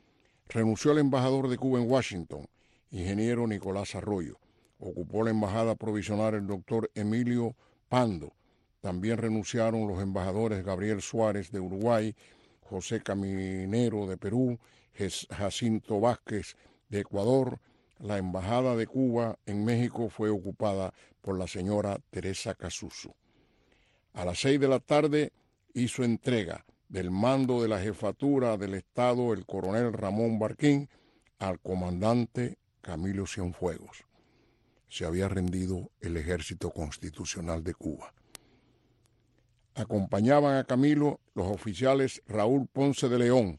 Renunció el embajador de Cuba en Washington, ingeniero Nicolás Arroyo. Ocupó la embajada provisional el doctor Emilio Pando. También renunciaron los embajadores Gabriel Suárez de Uruguay, José Caminero de Perú, Jacinto Vázquez de Ecuador. La embajada de Cuba en México fue ocupada por la señora Teresa Casuso. A las seis de la tarde hizo entrega del mando de la jefatura del Estado el coronel Ramón Barquín al comandante Camilo Cienfuegos. Se había rendido el Ejército Constitucional de Cuba. Acompañaban a Camilo los oficiales Raúl Ponce de León,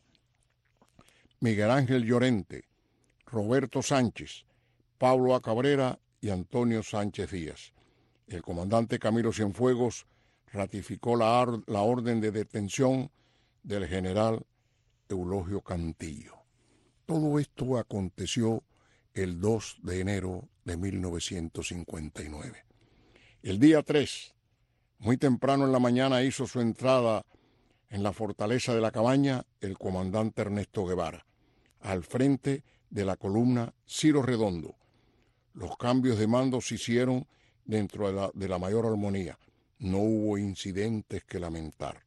Miguel Ángel Llorente, Roberto Sánchez, Pablo A. Cabrera y Antonio Sánchez Díaz. El comandante Camilo Cienfuegos ratificó la, la orden de detención del general Eulogio Cantillo. Todo esto aconteció el dos de enero de mil novecientos cincuenta y nueve. El día tres, muy temprano en la mañana, hizo su entrada en la fortaleza de la Cabaña el comandante Ernesto Guevara, al frente de la columna Ciro Redondo. Los cambios de mando se hicieron dentro de la, de la mayor armonía. No hubo incidentes que lamentar.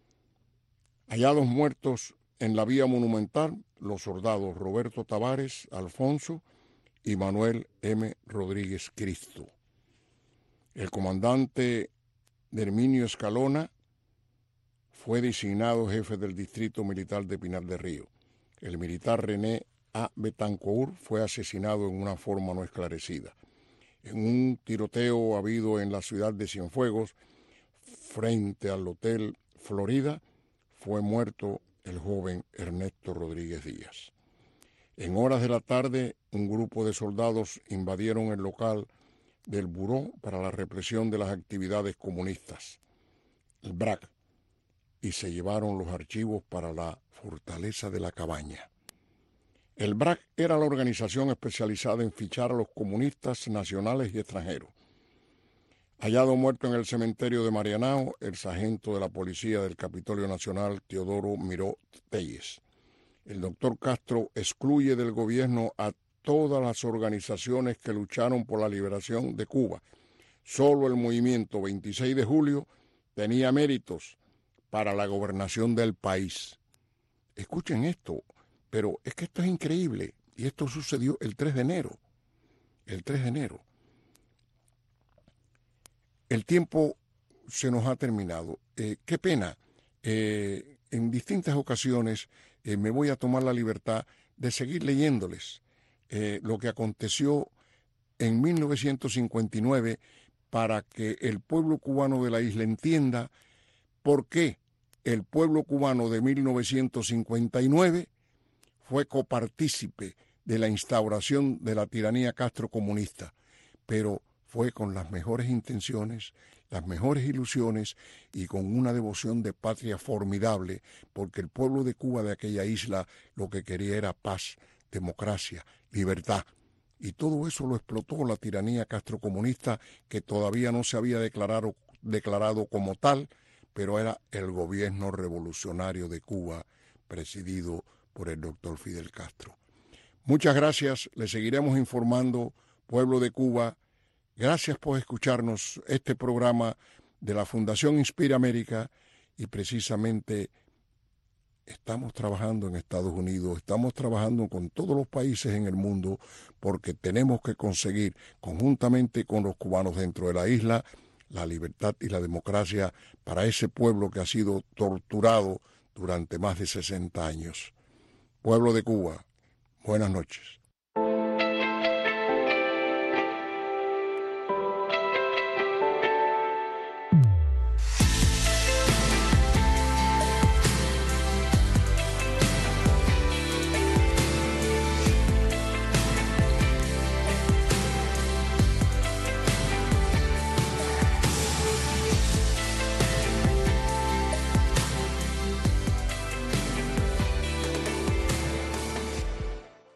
Hallados muertos en la vía monumental, los soldados Roberto Tavares Alfonso y Manuel M. Rodríguez Cristo. El comandante Herminio Escalona fue designado jefe del Distrito Militar de Pinar del Río. El militar René A. Betancourt fue asesinado en una forma no esclarecida. En un tiroteo habido en la ciudad de Cienfuegos, frente al Hotel Florida, fue muerto el joven Ernesto Rodríguez Díaz. En horas de la tarde, un grupo de soldados invadieron el local del Buró para la Represión de las Actividades Comunistas, el B R A C, y se llevaron los archivos para la fortaleza de la Cabaña. El B R A C era la organización especializada en fichar a los comunistas nacionales y extranjeros. Hallado muerto en el cementerio de Marianao, el sargento de la Policía del Capitolio Nacional, Teodoro Miró Telles. El doctor Castro excluye del gobierno a todas las organizaciones que lucharon por la liberación de Cuba. Solo el movimiento veintiséis de julio tenía méritos para la gobernación del país. Escuchen esto, pero es que esto es increíble, y esto sucedió el tres de enero. El tres de enero. El tiempo se nos ha terminado. Eh, qué pena. Eh, en distintas ocasiones eh, me voy a tomar la libertad de seguir leyéndoles eh, lo que aconteció en mil novecientos cincuenta y nueve para que el pueblo cubano de la isla entienda por qué el pueblo cubano de mil novecientos cincuenta y nueve fue copartícipe de la instauración de la tiranía castrocomunista, pero fue con las mejores intenciones, las mejores ilusiones y con una devoción de patria formidable, porque el pueblo de Cuba, de aquella isla, lo que quería era paz, democracia, libertad. Y todo eso lo explotó la tiranía castrocomunista, que todavía no se había declarado, declarado como tal, pero era el gobierno revolucionario de Cuba, presidido por el doctor Fidel Castro. Muchas gracias, le seguiremos informando, pueblo de Cuba. Gracias por escucharnos este programa de la Fundación Inspira América, y precisamente estamos trabajando en Estados Unidos, estamos trabajando con todos los países en el mundo, porque tenemos que conseguir conjuntamente con los cubanos dentro de la isla la libertad y la democracia para ese pueblo que ha sido torturado durante más de sesenta años. Pueblo de Cuba, buenas noches.